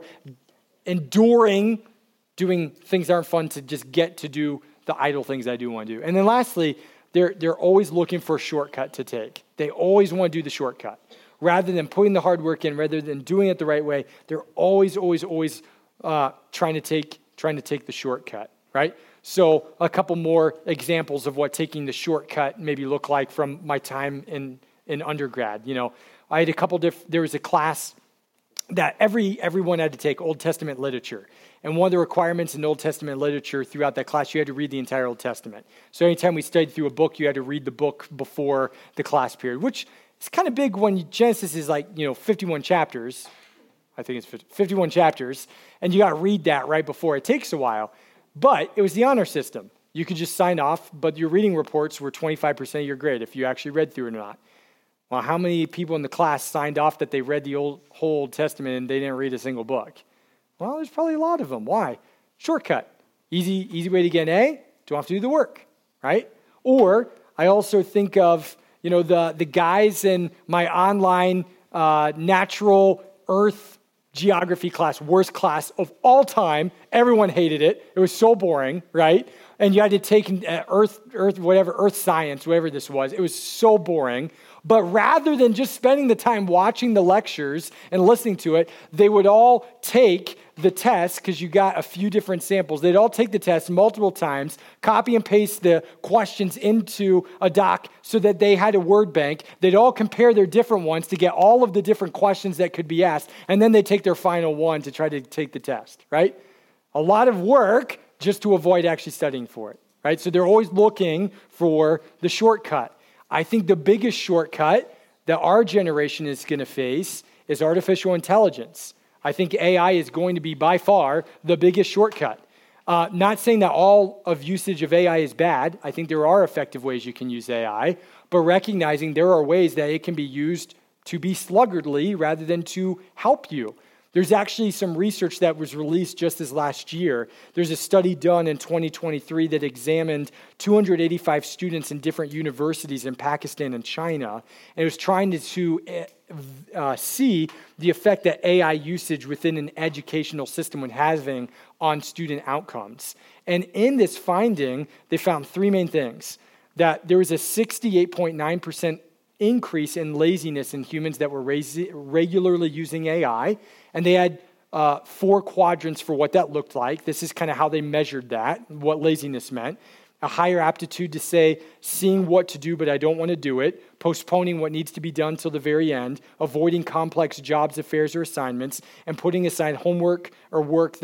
enduring, doing things that aren't fun to just get to do the idle things I do want to do. And then lastly, they're, they're always looking for a shortcut to take. They always want to do the shortcut. Rather than putting the hard work in, rather than doing it the right way, they're always, always, always uh, trying to take trying to take the shortcut, right? So a couple more examples of what taking the shortcut maybe look like from my time in in undergrad. You know, I had a couple diff. There was a class that every everyone had to take Old Testament literature, and one of the requirements in Old Testament literature throughout that class, you had to read the entire Old Testament. So anytime we studied through a book, you had to read the book before the class period, which is kind of big when Genesis is like, you know, fifty-one chapters. I think it's fifty-one chapters, and you got to read that right before. It takes a while, but it was the honor system. You could just sign off, but your reading reports were twenty-five percent of your grade if you actually read through it or not. Well, how many people in the class signed off that they read the old, whole Old Testament and they didn't read a single book? Well, there's probably a lot of them. Why? Shortcut. Easy, easy way to get an A. Don't have to do the work, right? Or I also think of, you know, the, the guys in my online uh, natural earth geography class, worst class of all time. Everyone hated it. It was so boring, right? And you had to take uh, earth, earth, whatever, earth science, whatever this was. It was so boring. But rather than just spending the time watching the lectures and listening to it, they would all take the test, because you got a few different samples. They'd all take the test multiple times, copy and paste the questions into a doc so that they had a word bank. They'd all compare their different ones to get all of the different questions that could be asked, and then they'd take their final one to try to take the test, right? A lot of work just to avoid actually studying for it, right? So they're always looking for the shortcut. I think the biggest shortcut that our generation is going to face is artificial intelligence. I think A I is going to be by far the biggest shortcut. Uh, not saying that all of usage of A I is bad. I think there are effective ways you can use A I, but recognizing there are ways that it can be used to be sluggardly rather than to help you. There's actually some research that was released just this last year. There's a study done in twenty twenty-three that examined two hundred eighty-five students in different universities in Pakistan and China, and it was trying to, to uh, see the effect that A I usage within an educational system was having on student outcomes. And in this finding, they found three main things. That there was a sixty-eight point nine percent increase in laziness in humans that were regularly using A I. And they had uh, four quadrants for what that looked like. This is kind of how they measured that, what laziness meant. A higher aptitude to say, seeing what to do, but I don't want to do it. Postponing what needs to be done till the very end. Avoiding complex jobs, affairs, or assignments. And putting aside homework or work that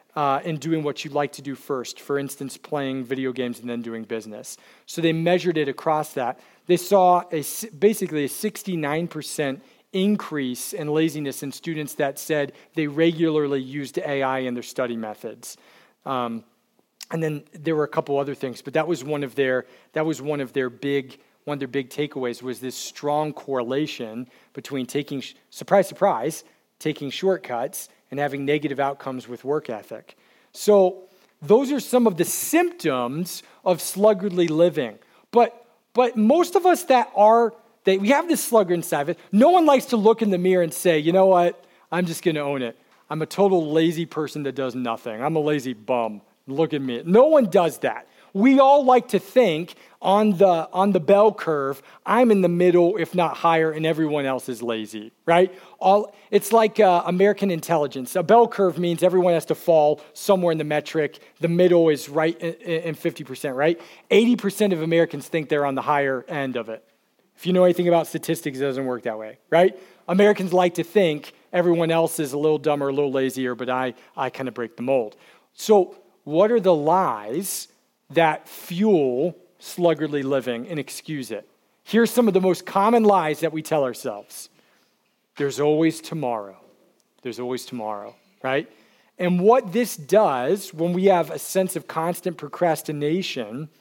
uh, in doing what you like to do first. For instance, playing video games and then doing business. So they measured it across that. They saw a, basically a sixty-nine percent increase in laziness in students that said they regularly used A I in their study methods. Um, and then there were a couple other things, but that was one of their that was one of their big one of their big takeaways was this strong correlation between taking surprise surprise taking shortcuts and having negative outcomes with work ethic. So those are some of the symptoms of sluggardly living. But but most of us that are that we have this sluggard inside of it. No one likes to look in the mirror and say, you know what, I'm just going to own it. I'm a total lazy person that does nothing. I'm a lazy bum. Look at me. No one does that. We all like to think on the on the bell curve, I'm in the middle, if not higher, and everyone else is lazy, right? All it's like uh, American intelligence. A bell curve means everyone has to fall somewhere in the metric. The middle is right in, in fifty percent, right? eighty percent of Americans think they're on the higher end of it. If you know anything about statistics, it doesn't work that way, right? Americans like to think everyone else is a little dumber, a little lazier, but I, I kind of break the mold. So what are the lies that fuel sluggardly living and excuse it? Here's some of the most common lies that we tell ourselves. There's always tomorrow. There's always tomorrow, right? And what this does when we have a sense of constant procrastination,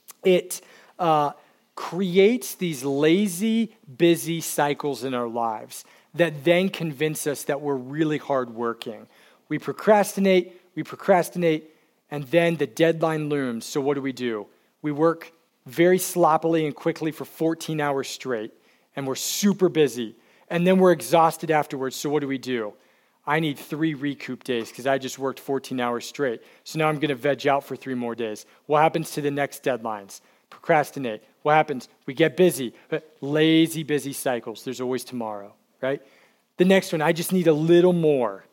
it uh, creates these lazy, busy cycles in our lives that then convince us that we're really hardworking. We procrastinate, we procrastinate, and then the deadline looms. So what do we do? We work very sloppily and quickly for fourteen hours straight, and we're super busy. And then we're exhausted afterwards. So what do we do? I need three recoup days because I just worked fourteen hours straight. So now I'm going to veg out for three more days. What happens to the next deadlines? Procrastinate. What happens? We get busy. Lazy, busy cycles. There's always tomorrow, right? The next one, I just need a little more.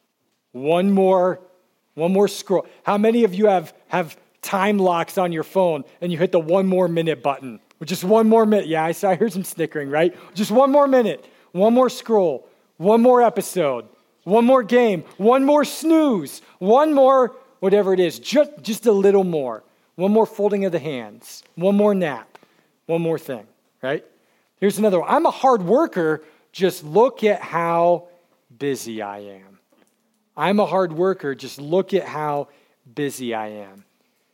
One more, one more scroll. How many of you have, have time locks on your phone and you hit the one more minute button? Just one more minute. Yeah, I saw, I heard some snickering, right? Just one more minute. One more scroll. One more episode. One more game. One more snooze. One more, whatever it is. Just, just a little more. One more folding of the hands. One more nap. One more thing, right? Here's another one. I'm a hard worker. Just look at how busy I am. I'm a hard worker. Just look at how busy I am.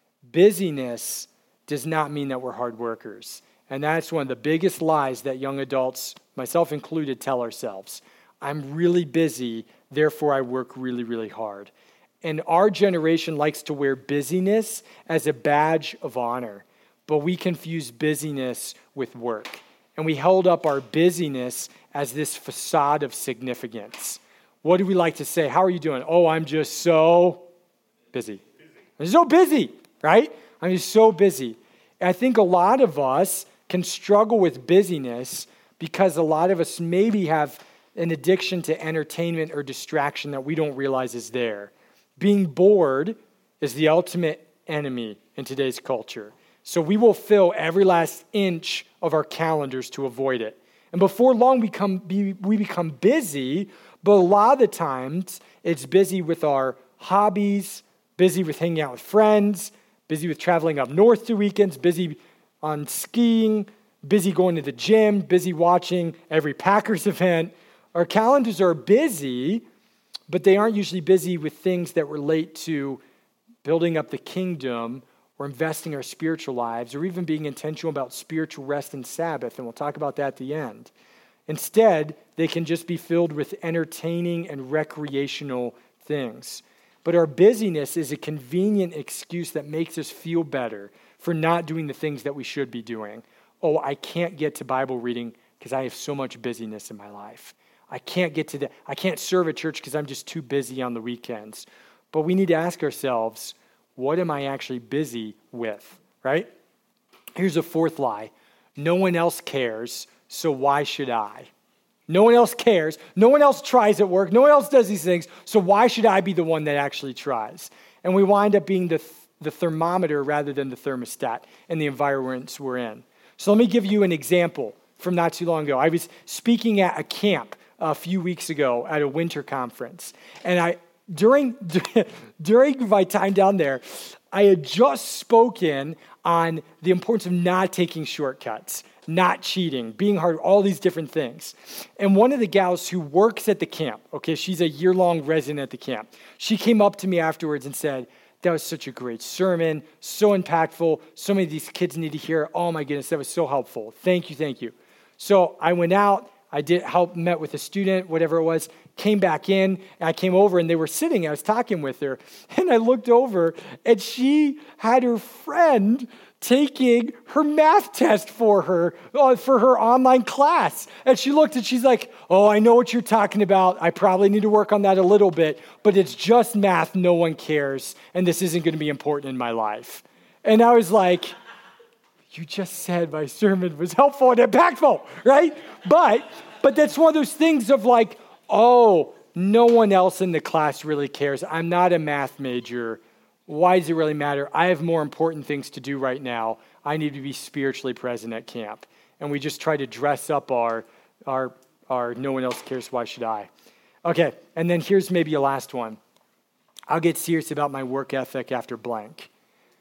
Busyness does not mean that we're hard workers. And that's one of the biggest lies that young adults, myself included, tell ourselves. I'm really busy, therefore I work really, really hard. And our generation likes to wear busyness as a badge of honor, but we confuse busyness with work. And we held up our busyness as this facade of significance. What do we like to say? How are you doing? Oh, I'm just so busy. I'm so busy, right? I'm just so busy. And I think a lot of us can struggle with busyness because a lot of us maybe have an addiction to entertainment or distraction that we don't realize is there. Being bored is the ultimate enemy in today's culture. So we will fill every last inch of our calendars to avoid it. And before long, we become, be, we become busy, but a lot of the times it's busy with our hobbies, busy with hanging out with friends, busy with traveling up north to weekends, busy on skiing, busy going to the gym, busy watching every Packers event. Our calendars are busy, but they aren't usually busy with things that relate to building up the kingdom or investing our spiritual lives or even being intentional about spiritual rest and Sabbath, and we'll talk about that at the end. Instead, they can just be filled with entertaining and recreational things. But our busyness is a convenient excuse that makes us feel better for not doing the things that we should be doing. Oh, I can't get to Bible reading because I have so much busyness in my life. I can't get to the, I can't serve at church because I'm just too busy on the weekends. But we need to ask ourselves, what am I actually busy with, right? Here's a fourth lie. No one else cares, so why should I? No one else cares. No one else tries at work. No one else does these things, so why should I be the one that actually tries? And we wind up being the, th- the thermometer rather than the thermostat in the environments we're in. So let me give you an example from not too long ago. I was speaking at a camp a few weeks ago at a winter conference, and I during, during my time down there, I had just spoken on the importance of not taking shortcuts, not cheating, being hard, all these different things. And one of the gals who works at the camp, okay, she's a year-long resident at the camp, she came up to me afterwards and said, that was such a great sermon, so impactful, so many of these kids need to hear it. Oh my goodness, that was so helpful. Thank you, thank you. So I went out, I did help, met with a student, whatever it was, came back in, and I came over and they were sitting, I was talking with her, and I looked over and she had her friend taking her math test for her, uh, for her online class. And she looked and she's like, oh, I know what you're talking about. I probably need to work on that a little bit, but it's just math. No one cares. And this isn't going to be important in my life. And I was like, you just said my sermon was helpful and impactful, right? But, but that's one of those things of like, oh, no one else in the class really cares. I'm not a math major. Why does it really matter? I have more important things to do right now. I need to be spiritually present at camp. And we just try to dress up our, our, our no one else cares, why should I? Okay, and then here's maybe a last one. I'll get serious about my work ethic after blank.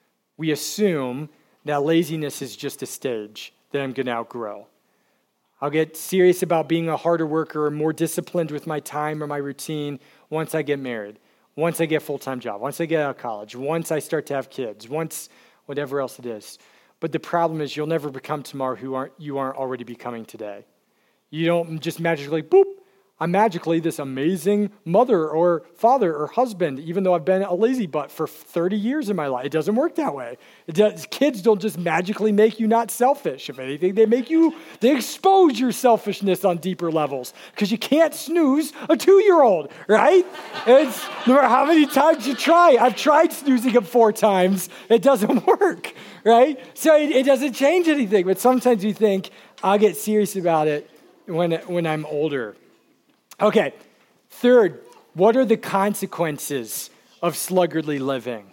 We assume that laziness is just a stage that I'm going to outgrow. I'll get serious about being a harder worker or more disciplined with my time or my routine once I get married. Once I get a full-time job, once I get out of college, once I start to have kids, once whatever else it is. But the problem is you'll never become tomorrow who aren't you aren't already becoming today. You don't just magically, boop, I'm magically this amazing mother or father or husband, even though I've been a lazy butt for thirty years in my life. It doesn't work that way. It does, kids don't just magically make you not selfish. If anything, they make you, they expose your selfishness on deeper levels because you can't snooze a two-year-old, right? It's, no matter how many times you try. I've tried snoozing him four times. It doesn't work, right? So it, it doesn't change anything. But sometimes you think, I'll get serious about it when, when I'm older. Okay, third, what are the consequences of sluggardly living?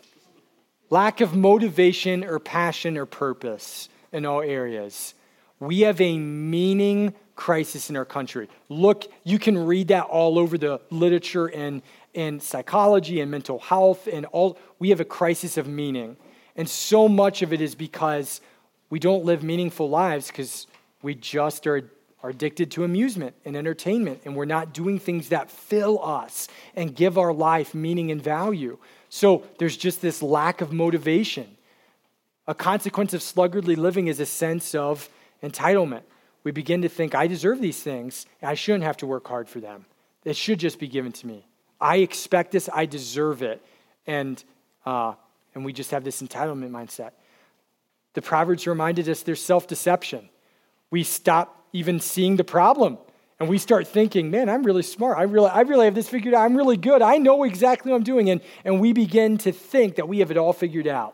Lack of motivation or passion or purpose in all areas. We have a meaning crisis in our country. Look, you can read that all over the literature and, and psychology and mental health and all. We have a crisis of meaning. And so much of it is because we don't live meaningful lives because we just are are addicted to amusement and entertainment, and we're not doing things that fill us and give our life meaning and value. So there's just this lack of motivation. A consequence of sluggardly living is a sense of entitlement. We begin to think, I deserve these things, and I shouldn't have to work hard for them. It should just be given to me. I expect this, I deserve it. And, uh, and we just have this entitlement mindset. The Proverbs reminded us there's self-deception. We stop even seeing the problem. And we start thinking, man, I'm really smart. I really, I really have this figured out. I'm really good. I know exactly what I'm doing. And, and we begin to think that we have it all figured out.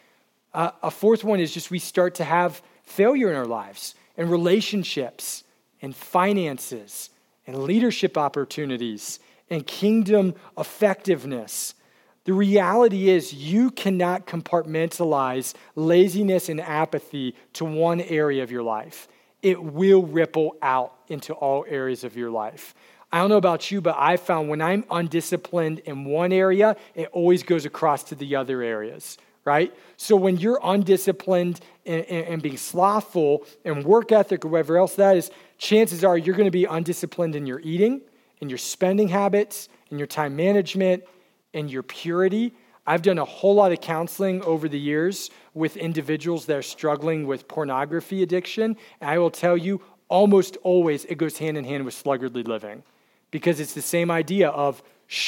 Uh, a fourth one is just we start to have failure in our lives and relationships and finances and leadership opportunities and kingdom effectiveness. The reality is you cannot compartmentalize laziness and apathy to one area of your life. It will ripple out into all areas of your life. I don't know about you, but I found when I'm undisciplined in one area, it always goes across to the other areas, right? So when you're undisciplined and, and, and being slothful and work ethic or whatever else that is, chances are you're going to be undisciplined in your eating, in your spending habits, in your time management, in your purity. I've done a whole lot of counseling over the years with individuals that are struggling with pornography addiction. And I will tell you, almost always it goes hand in hand with sluggardly living because it's the same idea of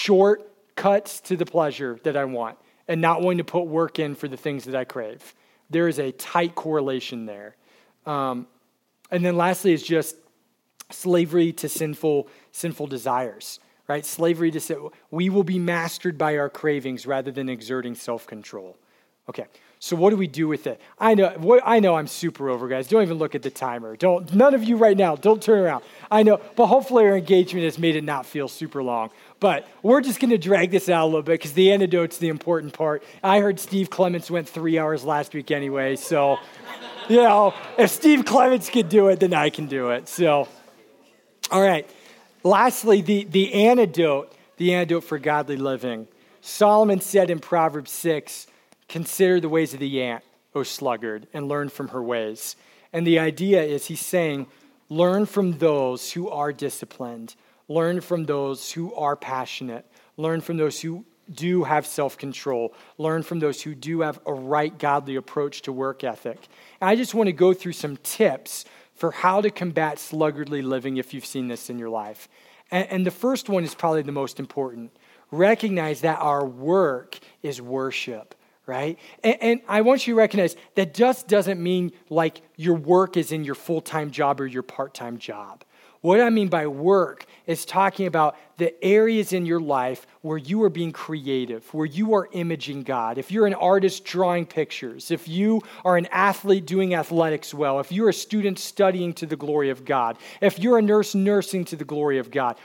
shortcuts to the pleasure that I want and not wanting to put work in for the things that I crave. There is a tight correlation there. Um, and then lastly is just slavery to sinful, sinful desires. Right? Slavery to sin. We will be mastered by our cravings rather than exerting self-control. Okay, so what do we do with it? I know what, I know I'm super over, guys. Don't even look at the timer. Don't. None of you right now, don't turn around. I know, but hopefully our engagement has made it not feel super long. But we're just going to drag this out a little bit because the antidote's the important part. I heard Steve Clements went three hours last week anyway, so, you know, if Steve Clements could do it, then I can do it. So, all right. Lastly, the, the antidote the antidote for godly living. Solomon said in Proverbs six, consider the ways of the ant, O sluggard, and learn from her ways. And the idea is he's saying, learn from those who are disciplined. Learn from those who are passionate. Learn from those who do have self-control. Learn from those who do have a right godly approach to work ethic. And I just want to go through some tips for how to combat sluggardly living if you've seen this in your life. And, and the first one is probably the most important. Recognize that our work is worship, right? And, and I want you to recognize that just doesn't mean like your work is in your full-time job or your part-time job. What I mean by work is talking about the areas in your life where you are being creative, where you are imaging God. If you're an artist drawing pictures, if you are an athlete doing athletics well, if you're a student studying to the glory of God, if you're a nurse nursing to the glory of God,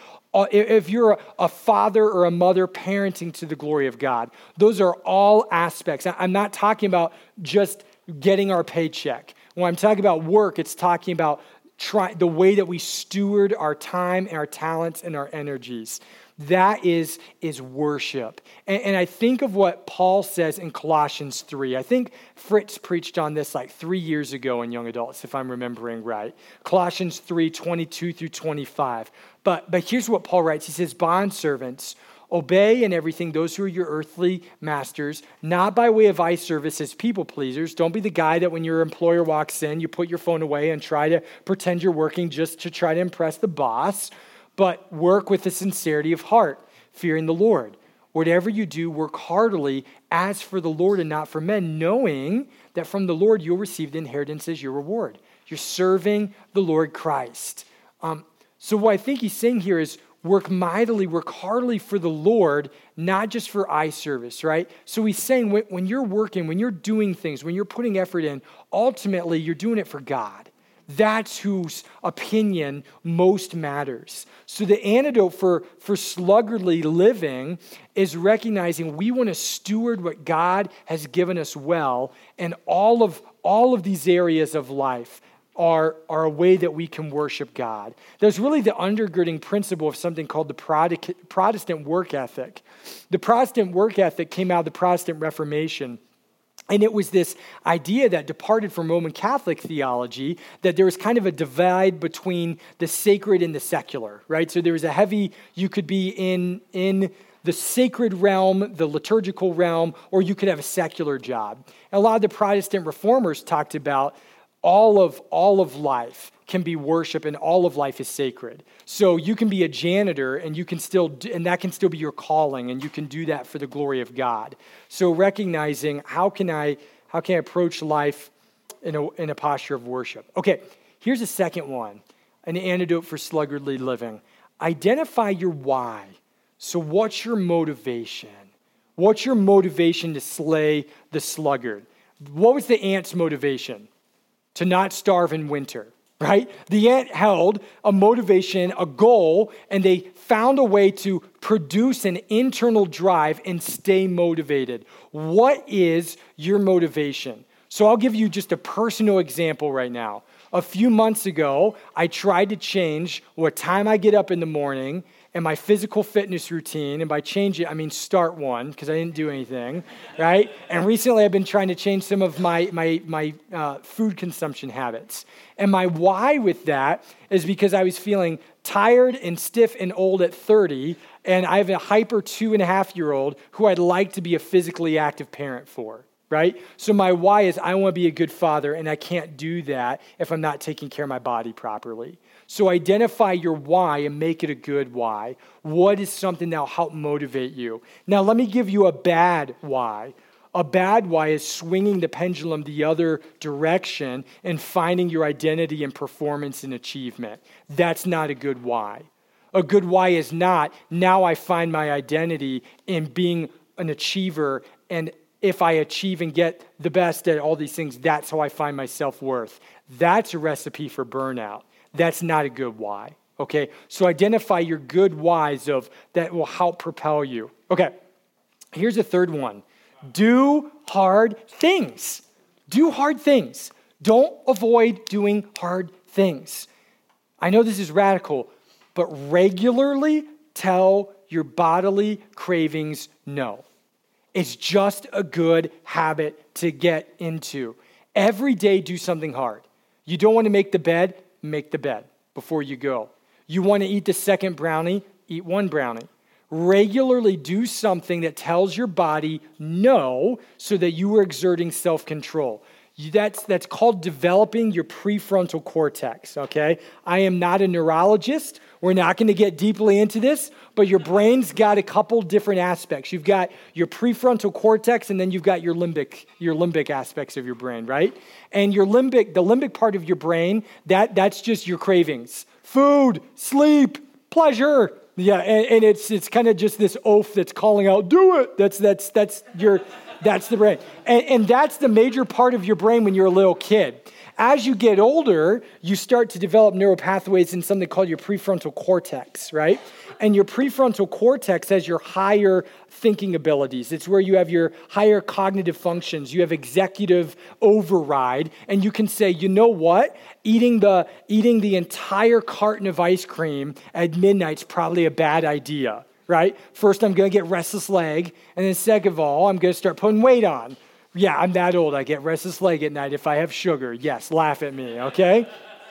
if you're a father or a mother parenting to the glory of God, those are all aspects. I'm not talking about just getting our paycheck. When I'm talking about work, it's talking about Try, the way that we steward our time and our talents and our energies. That is, is worship. And, and I think of what Paul says in Colossians three. I think Fritz preached on this like three years ago in young adults, if I'm remembering right. Colossians three, twenty-two through twenty-five. But, but here's what Paul writes. He says, bondservants, obey in everything those who are your earthly masters, not by way of eye service as people pleasers. Don't be the guy that when your employer walks in, you put your phone away and try to pretend you're working just to try to impress the boss, but work with a sincerity of heart, fearing the Lord. Whatever you do, work heartily as for the Lord and not for men, knowing that from the Lord you'll receive the inheritance as your reward. You're serving the Lord Christ. Um, so what I think he's saying here is, work mightily, work heartily for the Lord, not just for eye service, right? So he's saying when, when you're working, when you're doing things, when you're putting effort in, ultimately you're doing it for God. That's whose opinion most matters. So the antidote for, for sluggardly living is recognizing we want to steward what God has given us well, and all of, all of these areas of life Are, are a way that we can worship God. There's really the undergirding principle of something called the Protestant work ethic. The Protestant work ethic came out of the Protestant Reformation. And it was this idea that departed from Roman Catholic theology, that there was kind of a divide between the sacred and the secular, right? So there was a heavy, you could be in, in the sacred realm, the liturgical realm, or you could have a secular job. And a lot of the Protestant reformers talked about All of all of life can be worship, and all of life is sacred. So you can be a janitor, and you can still, do, and that can still be your calling, and you can do that for the glory of God. So recognizing how can I how can I approach life in a in a posture of worship? Okay, here's a second one, an antidote for sluggardly living. Identify your why. So what's your motivation? What's your motivation to slay the sluggard? What was the ant's motivation? To not starve in winter, right? The ant held a motivation, a goal, and they found a way to produce an internal drive and stay motivated. What is your motivation? So I'll give you just a personal example right now. A few months ago, I tried to change what time I get up in the morning and my physical fitness routine. And by change it, I mean start one, because I didn't do anything, right? And recently I've been trying to change some of my, my, my uh, food consumption habits. And my why with that is because I was feeling tired and stiff and old at thirty, and I have a hyper two and a half year old who I'd like to be a physically active parent for. Right? So my why is I want to be a good father, and I can't do that if I'm not taking care of my body properly. So identify your why and make it a good why. What is something that will help motivate you? Now, let me give you a bad why. A bad why is swinging the pendulum the other direction and finding your identity in performance and achievement. That's not a good why. A good why is not, now I find my identity in being an achiever, and if I achieve and get the best at all these things, that's how I find my self-worth. That's a recipe for burnout. That's not a good why, okay? So identify your good whys of that will help propel you. Okay, here's a third one. Do hard things. Do hard things. Don't avoid doing hard things. I know this is radical, but regularly tell your bodily cravings know. It's just a good habit to get into. Every day, do something hard. You don't want to make the bed, make the bed before you go. You want to eat the second brownie, eat one brownie. Regularly do something that tells your body no so that you are exerting self-control. That's, that's called developing your prefrontal cortex, okay? I am not a neurologist. We're not going to get deeply into this, but your brain's got a couple different aspects. You've got your prefrontal cortex, and then you've got your limbic, your limbic aspects of your brain, right? And your limbic, the limbic part of your brain, that, that's just your cravings. Food, sleep, pleasure. Yeah, and, and it's it's kind of just this oaf that's calling out, do it. That's that's that's your that's the brain. And, and that's the major part of your brain when you're a little kid. As you get older, you start to develop neural pathways in something called your prefrontal cortex, right? And your prefrontal cortex has your higher thinking abilities. It's where you have your higher cognitive functions. You have executive override, and you can say, you know what? Eating the eating the entire carton of ice cream at midnight's probably a bad idea, right? First, I'm going to get restless leg, and then second of all, I'm going to start putting weight on. Yeah, I'm that old. I get restless leg at night if I have sugar. Yes, laugh at me, okay?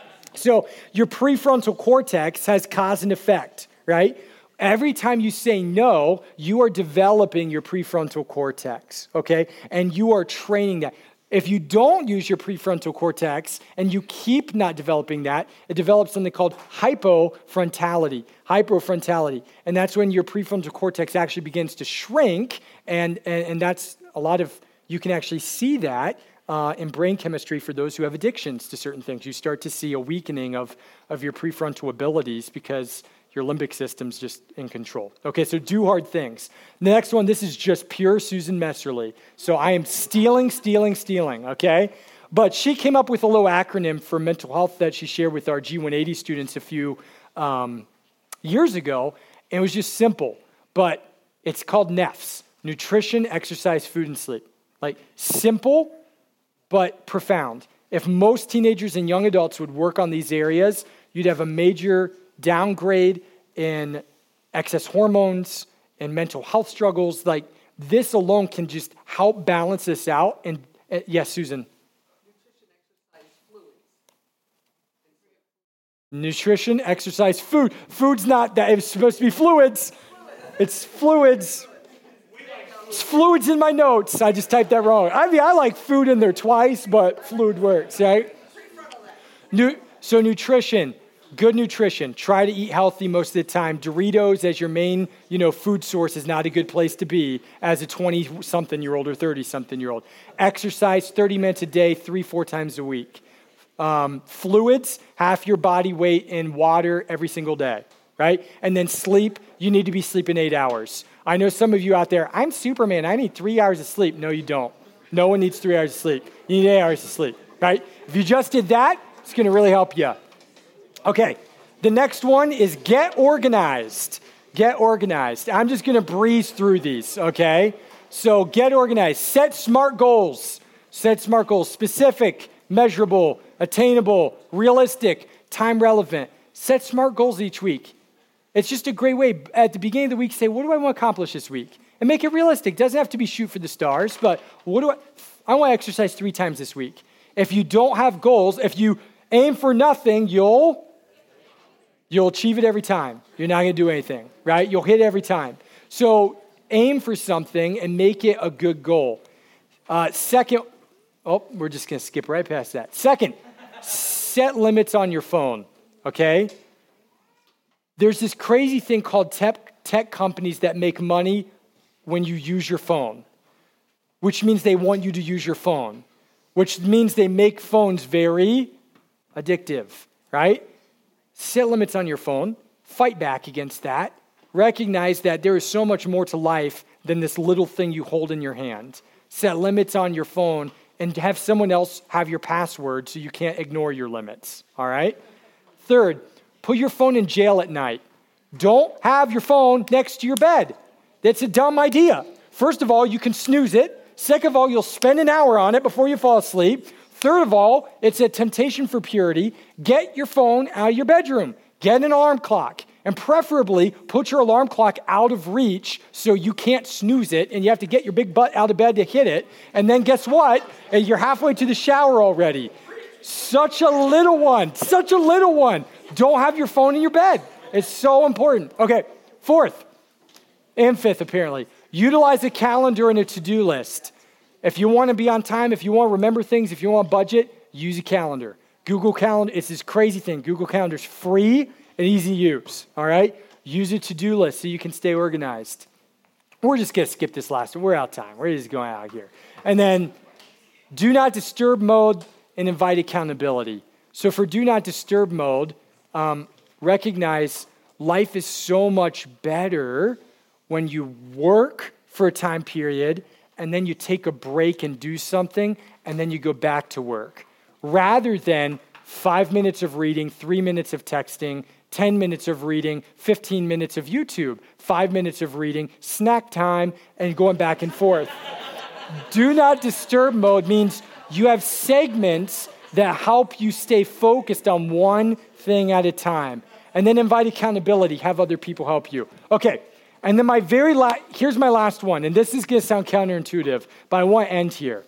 So your prefrontal cortex has cause and effect, right? Every time you say no, you are developing your prefrontal cortex, okay? And you are training that. If you don't use your prefrontal cortex and you keep not developing that, it develops something called hypofrontality, hypofrontality. And that's when your prefrontal cortex actually begins to shrink, and, and, and that's a lot of... You can actually see that uh, in brain chemistry for those who have addictions to certain things. You start to see a weakening of, of your prefrontal abilities because your limbic system's just in control. Okay, so do hard things. The next one, this is just pure Susan Messerly. So I am stealing, stealing, stealing, okay? But she came up with a little acronym for mental health that she shared with our G one eighty students a few um, years ago. And it was just simple, but it's called NEFS, Nutrition, Exercise, Food, and Sleep. Like simple, but profound. If most teenagers and young adults would work on these areas, you'd have a major downgrade in excess hormones and mental health struggles. Like this alone can just help balance this out. And uh, yes, Susan. Nutrition, exercise, food. Food's not that. It's supposed to be fluids. It's fluids. It's fluids in my notes. I just typed that wrong. I mean, I like food in there twice, but fluid works, right? Nu- so nutrition, good nutrition. Try to eat healthy most of the time. Doritos as your main, you know, food source is not a good place to be as a twenty-something-year-old or thirty-something-year-old. Exercise thirty minutes a day, three, four times a week. Um, fluids, half your body weight in water every single day, right? And then sleep, you need to be sleeping eight hours. I know some of you out there, I'm Superman, I need three hours of sleep. No, you don't. No one needs three hours of sleep. You need eight hours of sleep, right? If you just did that, it's going to really help you. Okay, the next one is get organized. Get organized. I'm just going to breeze through these, okay? So get organized. Set SMART goals. Set SMART goals. Specific, measurable, attainable, realistic, time relevant. Set SMART goals each week. It's just a great way at the beginning of the week, say, what do I want to accomplish this week? And make it realistic. It doesn't have to be shoot for the stars, but what do I, I want to exercise three times this week. If you don't have goals, if you aim for nothing, you'll, you'll achieve it every time. You're not going to do anything, right? You'll hit it every time. So aim for something and make it a good goal. Uh, second, oh, we're just going to skip right past that. Second, set limits on your phone, okay? There's this crazy thing called tech, tech companies that make money when you use your phone, which means they want you to use your phone, which means they make phones very addictive, right? Set limits on your phone. Fight back against that. Recognize that there is so much more to life than this little thing you hold in your hand. Set limits on your phone and have someone else have your password so you can't ignore your limits, all right? Third, put your phone in jail at night. Don't have your phone next to your bed. That's a dumb idea. First of all, you can snooze it. Second of all, you'll spend an hour on it before you fall asleep. Third of all, it's a temptation for purity. Get your phone out of your bedroom. Get an alarm clock. And preferably put your alarm clock out of reach so you can't snooze it and you have to get your big butt out of bed to hit it. And then guess what? You're halfway to the shower already. Such a little one, such a little one. Don't have your phone in your bed. It's so important. Okay, fourth and fifth apparently. Utilize a calendar and a to-do list. If you want to be on time, if you want to remember things, if you want budget, use a calendar. Google Calendar, it's this crazy thing. Google Calendar is free and easy to use, all right? Use a to-do list so you can stay organized. We're just going to skip this last one. We're out of time. We're just going out here. And then do not disturb mode and invite accountability. So for do not disturb mode, um, recognize life is so much better when you work for a time period and then you take a break and do something and then you go back to work. Rather than five minutes of reading, three minutes of texting, ten minutes of reading, fifteen minutes of YouTube, five minutes of reading, snack time, and going back and forth. Do not disturb mode means you have segments that help you stay focused on one thing at a time. And then invite accountability, have other people help you. Okay, and then my very last, here's my last one, and this is gonna sound counterintuitive, but I wanna end here.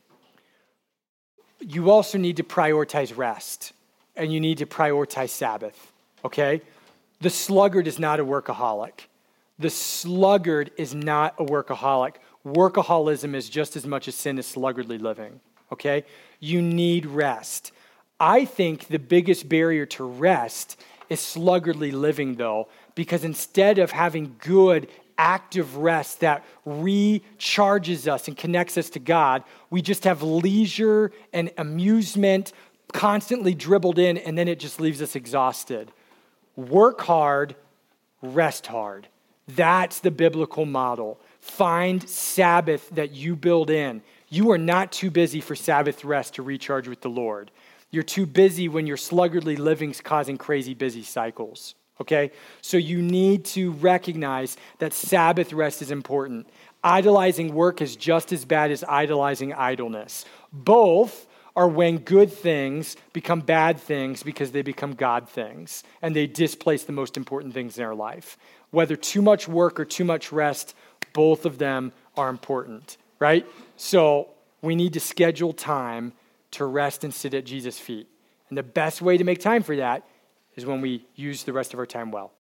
You also need to prioritize rest, and you need to prioritize Sabbath, okay? The sluggard is not a workaholic. The sluggard is not a workaholic. Workaholism is just as much a sin as sluggardly living, okay? You need rest. I think the biggest barrier to rest is sluggardly living, though, because instead of having good, active rest that recharges us and connects us to God, we just have leisure and amusement constantly dribbled in, and then it just leaves us exhausted. Work hard, rest hard. That's the biblical model. Find Sabbath that you build in. You are not too busy for Sabbath rest to recharge with the Lord. You're too busy when your sluggardly living's causing crazy busy cycles. Okay, so you need to recognize that Sabbath rest is important. Idolizing work is just as bad as idolizing idleness. Both are when good things become bad things because they become God things and they displace the most important things in our life. Whether too much work or too much rest, both of them are important, right? So we need to schedule time to rest and sit at Jesus' feet. And the best way to make time for that is when we use the rest of our time well.